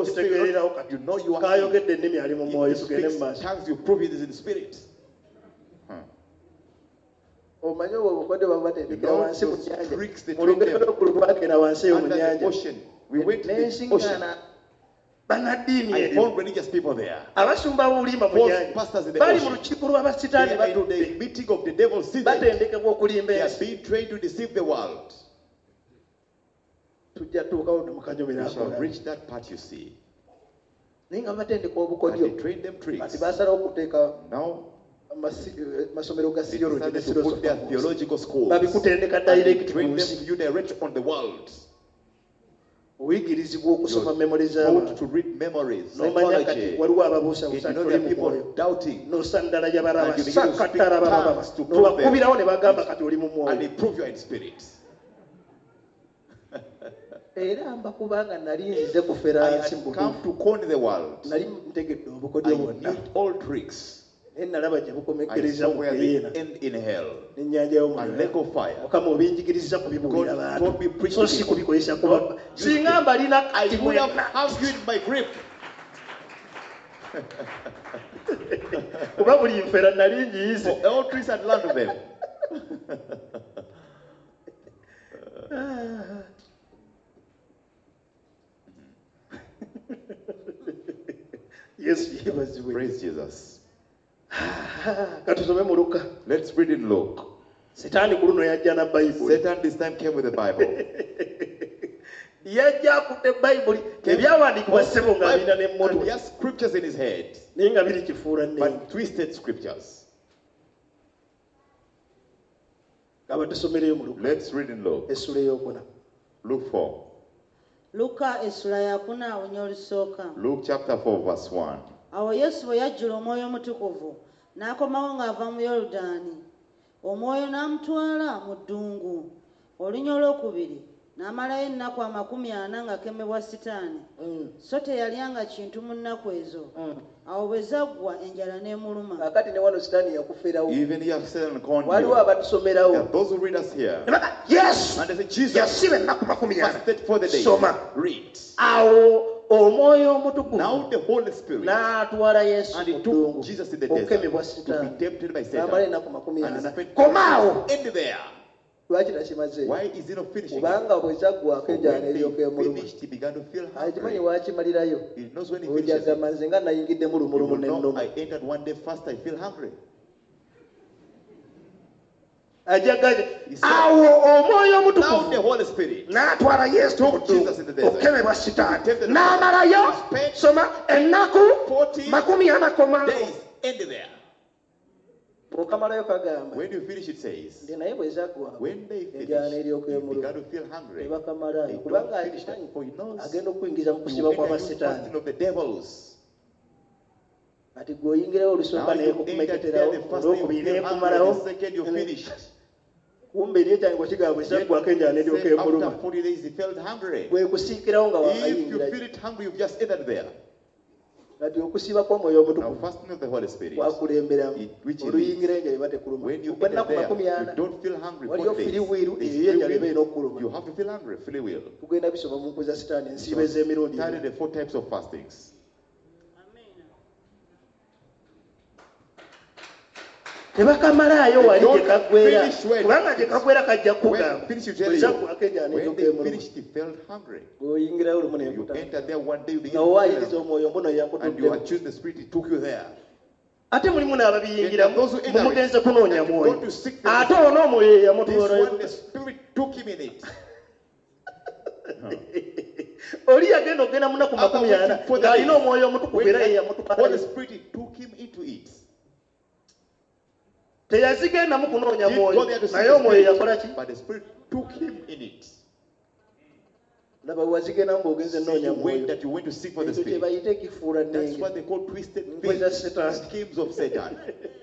those okitegeererawo spirits, kati you know you are kaayogedde ennimi ali mu mwoyo If he tugende mu speaks maaso tongues, you prove it is in spirit. omanyi obwo obukodde baba You batendekera know wansi mu those nnyanja tricks they mu train lugendo them lw'eggulu twagenda wansi eyo mu under the nnyanja ocean. We went to the ocean. n'ensiŋŋaana bannaddiini I eyo found religious people there. abasumba b'obulimba mu False nnyanja pastors in the bali mu ocean. lukiiko lw'abasitaani They are in batudde the meeting of the devil seated. batendekebwa okulimba They are ensi being trained to deceive the world. tujja tuukawo ne We mukanyumira shall akola reach that part, you see. naye nga batendeka And obukodyo they train them kati tricks. baasalawo okuteeka Now, masomero ga they theology ne decided to put their philosophy theological schools. babikutendeka And they direct train ku them nsi to you direct on the world. obuyigirizibwa okusoma You're memori taught z'abantu to read memories, n'omanya kati psychology. waliwo And ababuusabuusa you know toli there are mu people mwoyo doubting. n'osandala yabalaba And you begin to speak sakattalabababa tongues to prove them. n'obakubirawo ne bagamba kati oli mu And mwoyo they prove you are in spirit. era mbakubanga nali nzize kufera I nsi had come to con the world. nali ntegedde obukodyo I bwonna knew all tricks. naye nalaba gye I bukomekkereza saw mu where they geyeena end in hell. n'ennyanja And lake y'omuliro of fire. mukama obinjigiriza kubibuulira God bantu be preaching so si people. kubikozesa God kuba use singa them. mbalina I kati would have mwenna have you in my grip. kuba buli nfera nali ngiyize For all tricks I'd learned of them. yesu yeebazibwe Praise Jesus. katusome mu luka Let's read in Luke. setaani ku luno yajja na bayibuli Satan this time came with the Bible. yajja akutte bayibuli ebyawandiikibwa ssebo ng'alina And he n'emmotwe has scriptures in his head, naye nga biri kifuula nnenge. but twisted scriptures. Kaba tusomereyo mu Luka Let's read in Luke. essula ey'okuna. Luke 4. luka essula yakuna awunya olusooka. Luke chapter 4 verse 1. Awo Yesu bwe yajjula omwoyo omutukuvu n'akomawo ng'ava mu Yoludaani. Omwoyo n'amutwala mu ddungu. Olunya olwokubiri n'amalayo ennaku 40 ng'akemebwa Sitaani. So teyalyanga kintu mu nnaku ezo. Awo bwe zaggwa enjala n'emuluma. Kakati ne wano Sitaani yakufiirawo. Even he has said and called Waliwo you. abatusomerawo. There are those who read us here. Yesu And they say, Jesus yasiba ennaku 40. fasted for the day. Soma. Read. Awo omwoyo omutukuvu Now the Holy Spirit, n'atwala Yesu and mu he took ddungu Jesus to the desert okukemebwa to Sitaani. be tempted by N'amala Satan. ennaku 40. And he spent Komaawo. end there. Lwaki takimaze? Why is he not finishing? Kubanga bwe zaggwako For enjala when n'eryoka they emuluma. finished, he began to feel Akimanyi hungry. waakimalirayo. He knows when he finishes. Ojagamba nze nga nayingidde mu You lumulumu will know, n'ennuma. I entered one day fast, I feel hungry. Ajaganye. He said, Awo omwoyo now the omutukuvu Holy Spirit n'atwala Yesu mu took Jesus in the ddungu desert. okukemebwa Sitaani. Tempted by N'amalayo Satan. He spent soma ennaku 40 40 days. End there. okamalayo kagamba When you finish, it says, nti naye bwe zaggwako when they enjala finished, n'eryoka he began emuluma to feel hungry. tebakamalayo They kubanga don't finish akimanyi that, for he knows agenda okuyingiza mu you kusiba enter kwa into basitaani. fasting of the devils. Kati gw'oyingirawo olusooka Now naye you entered kukumeketerawo there, the first day you olwokubiri feel neekumalawo hungry, the second you finished. kumbe eri ekyange bwekigaba bwe zaggwako enjala n'eryoka Said emuluma after 40 days he felt hungry. bwe kusiikirawo nga If you wakayingirayo. feel it hungry, you've just entered there. Kati okusiba kw'omwoyo Now omutukuvu fasting of the Holy Spirit. kwakulemberamu Which is oluyingira enjala eba tekuluma when you okwennaku enter there, 40 you don't feel hungry. waliyo 40 days. firiwiiru There's eyo enjala free eba will. erina okuluma. You have to feel hungry, free will. tugenda bisoma mu nku za sitaani ensiiba ez'emirundi Study the 4 types of fastings. tebakamalayo wali Don't gye kagwera finish when- kubanga gye kagwera kajja When kukugamba finish, you tell bwe you. zaggwako enjala When n'eryoka they emuluma. finished, he felt hungry. bw'oyingirayo olumu You neekuta enter there one day, you begin nga to wowaayiriza feel omwoyo mbuno and you yakutuddemu accuse the Spirit, he took you there. ate mulimu n'ababiyingiramu Those who enter it, mumugenze kunoonya and mwoyo go to seek the ate ono omwoyo This yamutwala one, the Spirit took him in it. oli yagenda okugenda mu nnaku After 40 waiting for the ng'alina days, omwoyo omutukuvu when era ye the Holy yamutwalayo Spirit he took him into it. teyazigendamu kunoonya He didn't go mwoyo there to seek naye the omwoyo Spirit, yakola ki but the Spirit took him in it. laba wazigendamu ng'ogenze See, nnoonya you mwoyo went that you went to seek for the ekyo kye Spirit. bayita ekifuula That's nnenge what they call twisted Nkwe za faith, Satan. schemes of Satan.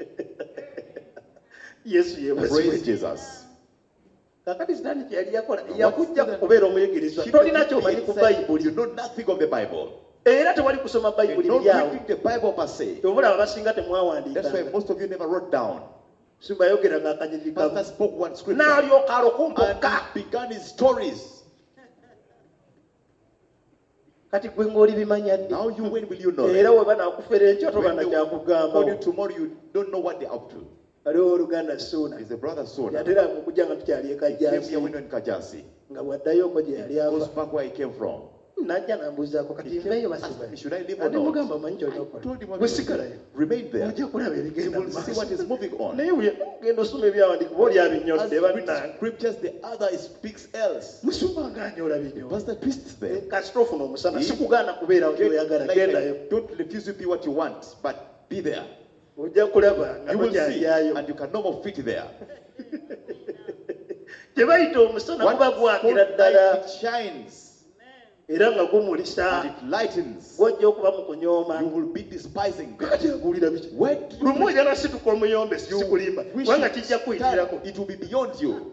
yesu Praise yeebazibwe Jesus. kakati sitaani kye yali yakola What yakujja Satan- kukubeera omuyigiriza He tolina did kyomanyi it ku himself. bayibuli You know nothing of the Bible. era tewali kusoma You're bayibuli not biri awo reading the Bible per se. tobula abasinga That's why temwawandiikanga most of you never wrote down. sibayogeranga akanyigi Pastor kamu spoke one scripture n'alyoka and alokumpoka he began his stories. kati gwe ng'oli bimanya ddi Now you, when will you know? era Them? we banaakufera enkya When tobana they call kyakugambawo you tomorrow, you don't know what they're up to. aliwo oluganda suuna It's the brother son. He yateranga okujja nga tukyali came here ekajjansi when we were in Kajasi. nga bwaddayoko gye yali Goes ava back where he came from. najja nambuuzaako kati He nveeyo came, asked me, should I leave or ate not? mugamba omanyi I told him kyonookola what bwe to do. sigalayo Remain there. ojja kulaba You ebigenda will see what is moving on. naye genda osoma ebyawandiika oba oli As abinyodde reads bannange scriptures, the other speaks else. musoma ng'anyola binyo Pastor twists them. kasita ofuna omusana If- sikugaana kubeerawo gyoyagala Like, gendayo don't refuse to be what you want, but be there. ojja kulaba nga You will see, tokyalyayo and you can no more fit there. kye bayita omusana What guba gwakira ddala light it shines era nga gumulisa and it lightens. gwojja okuba mu kunyooma You will be despising them. kati aguwulira biki When lumu ojja nasituka omuyombe sikulimba wish kubanga it kijja kuyitirako stand, it will be beyond you.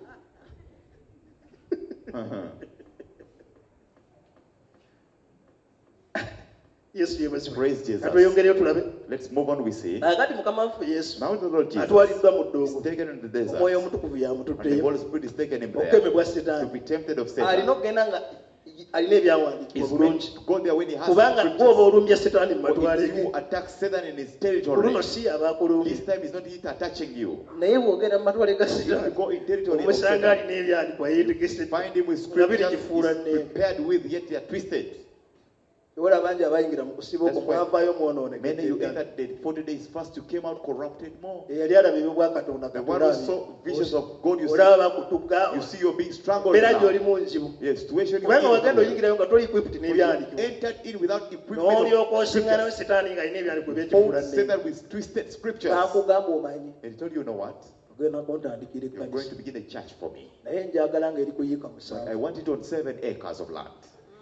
yesu yebazibwe Praise Jesus. katweyongereyo tulabe Let's move on. We see agati mukama waffe yesu now the Lord Jesus atwaliddwa mu is ddungu taken into the desert, omwoyo omutukuvu and the yamututteyo Holy Spirit is taken him there okukemebwa to setaani be tempted of alina Satan. okugenda nga alina ebyawandiikibwa He's bulungi meant to go there when he has kubanga the gwoba scriptures. olumbya setaani mu For matwale if ge you attack Satan in his ku territory, luno si abakulumbye this time is not it attaching you. naye bwogenda mu matwale ga If you setaani go in territory of omusanga Satan, alina ebyandikwa yeetegese find him with nga biri scriptures kifuula he's nneemu prepared with, yet they are twisted. ewala bangi abayingira mu kusiba okwo That's why mwavaayo many you mwonooneka. entered the 40 days fast, you came out corrupted more. Eyali alaba ebyo bwa Katonda The one who saw visions of God, you olaba bakutuka see you're being strangled mbeera now. gy'oli mu nzibu. Yes, situation you're Kubanga wagenda in. oyingirayo nga toli equipped n'ebyandikibwa. Entered in without equipment. N'olyoka osiŋŋanayo Setaani ng'alina ebyandikibwa Paul ebyekifuula said that with twisted scriptures. n'akugamba omanyi And he told you, you know what? ogenda kuntandikira You're going ekkanisa to begin a church for me. naye njagala ng'eri kuyiika I musanvu. want it on 7 acres of land.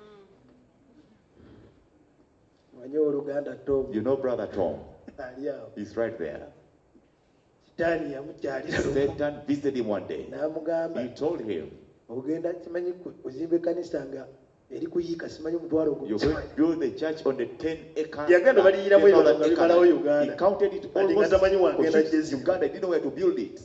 Manyi oluganda Tom You know, Brother Tom, ali awo. he's right there. Sitaani yamukyalira lumu. Satan visited him one day. N'amugamba He told him, ogenda kimanyi ozimba ekkanisa nga eri kuyiika simanyi omutwalo you're going to build the church on the 10 acre. Yagenda baliyiramu ebyo 10,000 nga acre bimalawo land. Uganda. He counted it Ati nga almost. tamanyi wagenda Uganda, gyezi. he didn't know where to build it.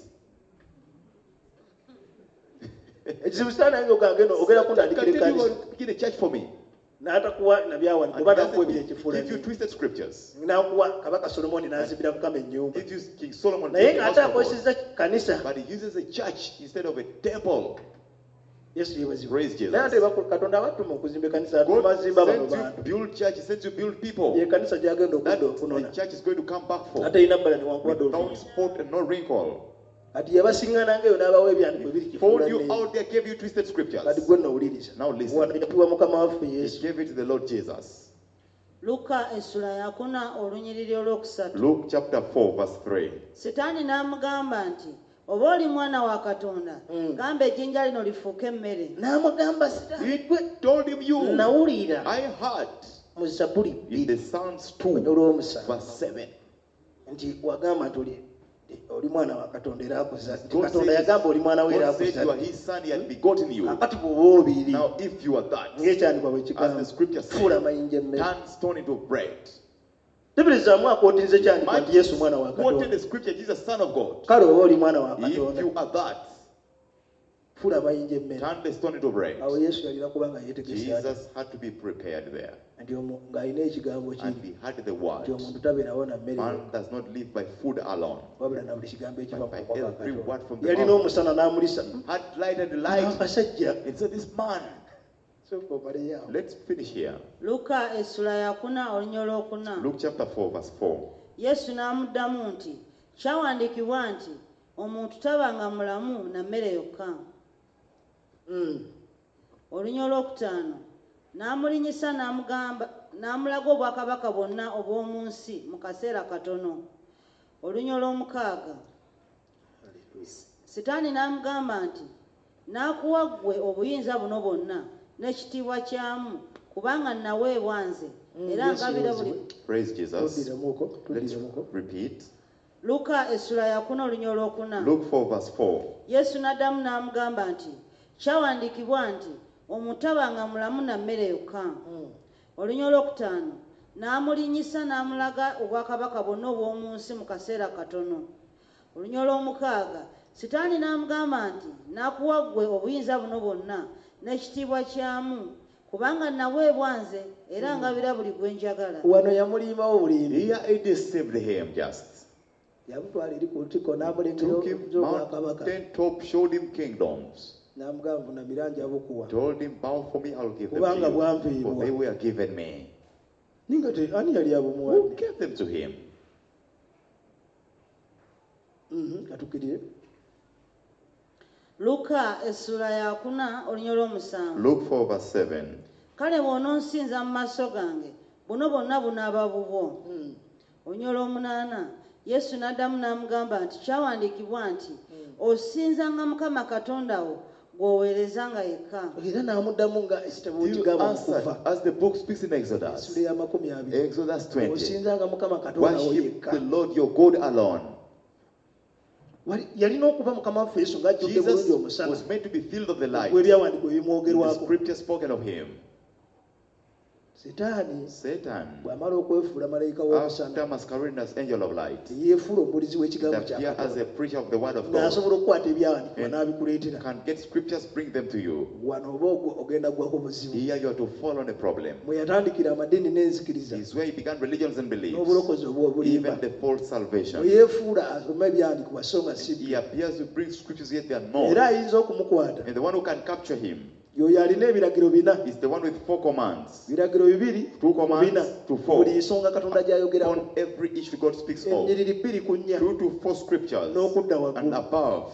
Ekizibu Sitaani ayinza okugamba ogenda Can kuntandikira tell you ekkanisa where to begin a church for me. n'atakuwa nabyawandiika And oba he n'akuwa doesn't ebyekifuula give you twisted scriptures. n'akuwa kabaka Solomoni n'azimbira Mukama ennyumba He used King Solomon to naye build the house ng'ate of God. akozeseza kanisa But he uses a church instead of a temple. Yesu yeebazibwa. Praise Jesus. Naye ate Katonda abatuma okuzimba ekkanisa tumazimba bano God sends you bantu build church, he sends you build people. ye kanisa gy'agenda okudda That okunona the church is going to come back for. atalina bbala newankubadde Without olufu spot and no wrinkle. kati yabasiŋŋanangaeyo n'abawa ebyandiko biri He found kifuula you nne. out there, gave you twisted kati scriptures. gwe nowuliriza Now listen. wano yapiwa Mukama waffe He Yesu. gave it to the Lord Jesus. luka essula yakuna olunyiriri olwokusatu. Luke chapter 4 verse 3. Sitaani n'amugamba nti oba oli mwana wa Katonda gamba ejjinja lino lifuuke emmere. N'amugamba Sitaani He told him, you, nawulira I heard mu Zabbuli in the Psalms 2 olw'omusanvu verse 7. nti wagamba nti oli mwana wa Katonda era akuza nti God Katonda said, yagamba oli mwana we era God said akuza you are his son, he had begotten you. akati bw'oba obiri Now if you are that, ng'ekyandikwa bwe as the kigamba scripture says, fuula amayinja emmere. turn stone into bread. Teberezaamu akootinze kyandikwa nti Yesu mwana wa Quoted Katonda. the scripture, Jesus son of God. Kale oba oli mwana wa If Katonda you are that, fuula amayinja emmere. turn the stone into bread. Awo Yesu yalina kuba nga yeetegesa Jesus had to be prepared there. nti ng'alina ekigambo And kiri he had the nti word. omuntu tabeerawo na mmere Man does not live by food alone, wabula na buli kigambo ekiva but by ku Mukama every word from Katonda. the Yalina mouth. omusana n'amulisa Had light and light. abasajja. And so this man, Sooka omaleyo awo. let's finish here. Luka essula yakuna olunya olwokuna. Luke chapter 4 verse 4. Yesu n'amuddamu nti kyawandiikibwa nti omuntu tabanga mulamu na mmere yokka. Olunya olwokutaano n'amulinyisa n'amulaga obwakabaka bwonna obw'omu nsi mu kaseera katono. Olunya olw'omukaaga Sitaani n'amugamba nti n'akuwa ggwe obuyinza buno bwonna n'ekitiibwa kyamu kubanga naweebwa nze era ngabira buli. Praise Jesus. Tuddiremuko, Let's tuddiremuko. repeat. Luka essula yakuna olunya olwokuna. Luke 4 verse 4. Yesu n'addamu n'amugamba nti kyawandiikibwa nti omuntu tabanga mulamu na mmere yokka. Olunya olwokutaano n'amulinyisa n'amulaga obwakabaka bwonna obw'omu nsi mu kaseera katono. Olunya olw'omukaaga Sitaani n'amugamba nti n'akuwa ggwe obuyinza buno bwonna n'ekitiibwa kyamu kubanga naweebwa nze era ngabira buli gwe njagala. Wano yamulimawo bulimbi. Here he deceived him just. Yamutwala eri ku lutikko n'amulengera Took him obwakabaka. mountain top, showed him kingdoms. N'amugamba vunamira nja bukuwa. Told him, bow for me, I'll give them Kubanga to you. bwampiibwa. For they were given me. Ninga ani yali Who abumuwadde? gave them to him? Katukirire. Luka essula yakuna olunya olw'omusanvu. Luke 4 verse 7. Kale bw'ononsinza mu maaso gange buno bwonna bunaaba bubwo. Olunya olw'omunaana Yesu n'addamu n'amugamba nti kyawandiikibwa nti osinzanga Mukama Katonda wo gw'oweerezanga yekka. Era n'amuddamu nga ekitabo You kigamba mu answered, Kuva. as the book speaks in Exodus. Essula ya 20. Exodus 20. Osinzanga Mukama Katonda wo Worship yekka. the Lord your God alone. Yalina okuba Mukama waffe Yesu ng'ajjudde bulungi Jesus omusana. was meant to be filled of the light. Bw'ebyawandiikibwa The ebimwogerwako. scripture spoken of him. Sitaani Satan, bw'amala okwefuula malayika w'omusana after masquerading as angel of light, yeefuula omubulizi he w'ekigambo kya appeared as Katonda. a preacher of the word of God. N'asobola okukwata ebyawandiikibwa And n'abikuleetera. can get scriptures, bring them to you. Wano oba ogenda gwa ku buzibu. Here you are to fall on a problem. Mwe yatandikira amadini n'enzikiriza This is where he began religions and beliefs, n'obulokozi obw'obulimba. even the false salvation. Bwe yeefuula asoma ebyandikibwa so nga si He bye. appears to bring scriptures yet they are not. Era ayinza okumukwata And the one who can capture him y'oyo alina ebiragiro bina is the one with 4 commands. biragiro bibiri 2 commands bina to 4. buli nsonga katonda gy'ayogerako On every issue God speaks of. ennyiriri 2 ku 4 2 to 4 scriptures n'okudda and waggulu above.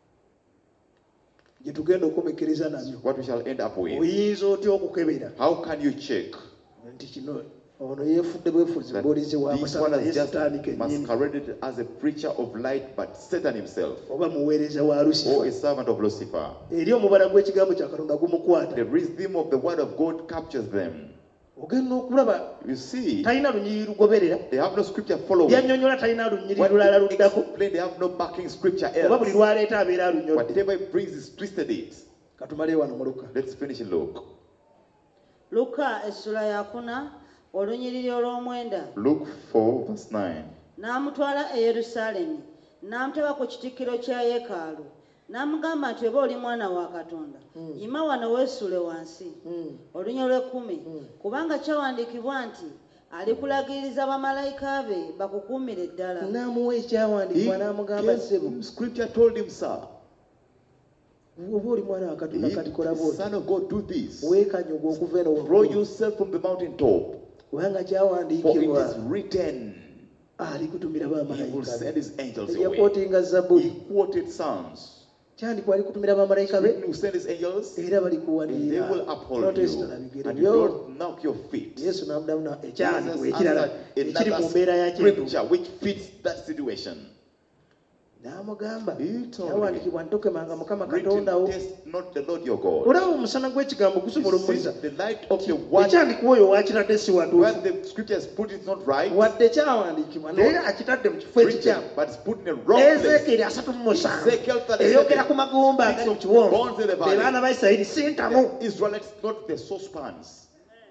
gye tugenda okumekereza nabyo. What we shall end up with. oyinza otya okukebera How can you check nti kino ono yeefudde bwefuzi that bulizi wa this musana one naye has just sitaani kennyini masqueraded as a preacher of light, but Satan himself, oba muweereza wa or lusifa a servant of Lucifer? eri omubala gw'ekigambo kya katonda gumukwata The rhythm of the word of God captures them. ogenda okulaba You see, talina lunyiri lugoberera they have no scripture following. byannyonnyola talina lunyiri What lulala they luddako explain, they have no backing scripture oba buli else. lwaleeta abeera alunyodde. Whatever it brings is twisted it. katumale wano mu Luka. Let's finish in Luke. Luka essula ya 4 olunyiriri olw'omwenda. Luke 4 verse 9. N'amutwala e Yerusaalemi n'amuteba ku kitikkiro kya yeekaalu n'amugamba nti oba oli mwana wa Katonda yima wano weesuule wansi. Olunyiriri lw'ekkumi kubanga kyawandiikibwa nti alikulagiriza bamalayika be bakukuumire ddala. n'amuwa He ekyawandiikibwa n'amugamba gave ssebo him scripture told him, sir, oba oli mwana wa katonda kati kola bwoti son of God, do this. weekanyuga okuva eno Throw waggulu yourself from the mountain top. kubanga For it kyawandiikibwa is written, alikutumira he will bamalayika send be his angels away. yakwotinga He zabbuli quoted Psalms. kyandikwa alikutumira bamalayika He be will send his angels, era and they balikuwanirira will uphold notesitala you, bigere and you byo. don't knock your feet. yesu n'amudamu Jesus ekyandikwa ekirala answered ekiri mu mbeera another yakintu scripture which fits that situation. n'amugamba He told kyawandiikibwa ntokemanga mukama Written, katonda wo test not the Lord your God. olaba omusana gw'ekigambo gusobola You see, omulisa the light of the word, ekyandikwa oyo wakiradde si where watuufu the scripture is put, is not right. wadde kyawandiikibwa naye akitadde mu kifo Written, ekikyamu but it's put in the wrong place. ezeekeri 37 Ezekiel 37 eyogera ku magumba agali mu kiwonvu bones in the valley. be baana ba isirayiri si ntamu The Israelites, not the saucepans.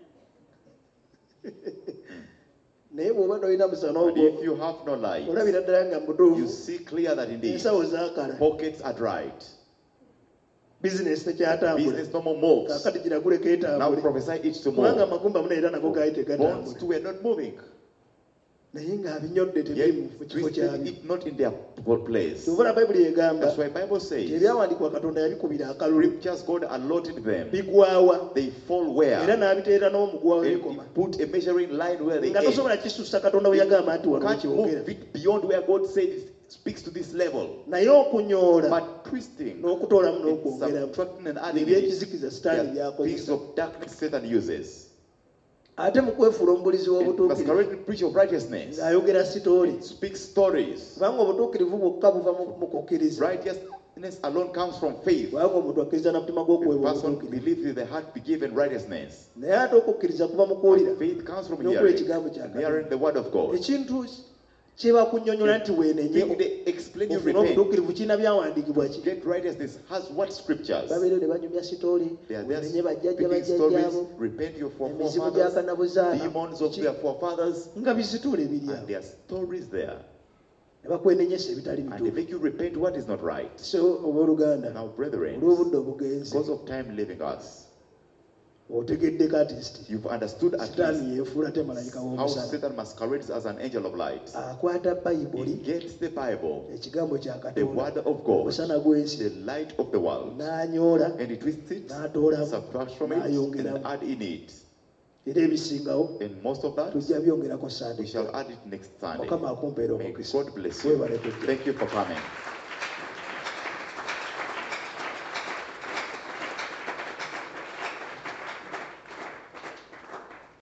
naye bw'oba n'olina musana But ogwo if you have no light, olabira ddala nga you mutuufu see clear that indeed ensawo zaakala pockets are dried. bizinesi tekyatambula Business no more moves. kaakati giraguleko Now etambule prophesy each to kubanga more. amagumba muno era nago gaali Bones tegatambula too were not moving. naye ng'abinyodde Yet tebiri mu kifo twisted kyabyo it not in their place. kyova bayibuli egamba That's why Bible nti says ebyawandiikibwa katonda yabikubira akalulu scriptures God allotted them. bigwawa They fall era where? n'abiteera n'omugwawo And bikoma he put a measuring line where they nga end. tosobola kisusa katonda bwe yagamba nti wano Can't wekyogera move it beyond where God said it speaks to this level. naye okunyoola But twisting, n'okutoolamu and n'okwongeramu subtracting and adding it, ebyekizikiza sitaani they are things byakozesa of darkness Satan uses. ate mu kwefuula omubulizi And w'obutuukirivu masquerading preach of righteousness. ng'ayogera sitooli It speaks stories. kubanga obutuukirivu bwokka buva mu kukkiriza Righteousness alone comes from faith. kubanga omuntu akkiriza na mutima A gw'okuweebwa person obutuukirivu believes with the heart be given righteousness. naye ate okukkiriza kuva mu kuwulira Faith comes from n'okula hearing, ekigambo kya and hearing katonda the word of God. ekintu kyebakunnyonnyola nti weenenye If they explain you ofune repent, obutuukirivu kirina byawandiikibwa ki get righteousness has what scriptures? babeereyo ne banyumya sitooli They are weenenye there bajjajja speaking stories, bajjajjaabo repent your emizimu forefathers, gy'akanabuzaana demons of their forefathers, nga bizituula ebiri and awo there are stories there. ne bakwenenyesa ebitali And they bituufu make you repent what is not right. so obooluganda Now, brethren, olw'obudde obugenzi because of time leaving us, otegedde kati you've understood at sitaani least yeefuula te malayika how w'omusana Satan masquerades as an angel of light. akwata He bayibuli gets the Bible, ekigambo kya the katonda word of God, omusana gw'ensi the light of the world, n'anyoola and he twists it, n'atoolamu subtracts from it, n'ayongeramu and add in it. era ebisingawo And most of that, tujja byongerako we sande shall add it next Sunday. mukama akumpeera May omukisa God bless you. Webale kujja. Thank you for coming.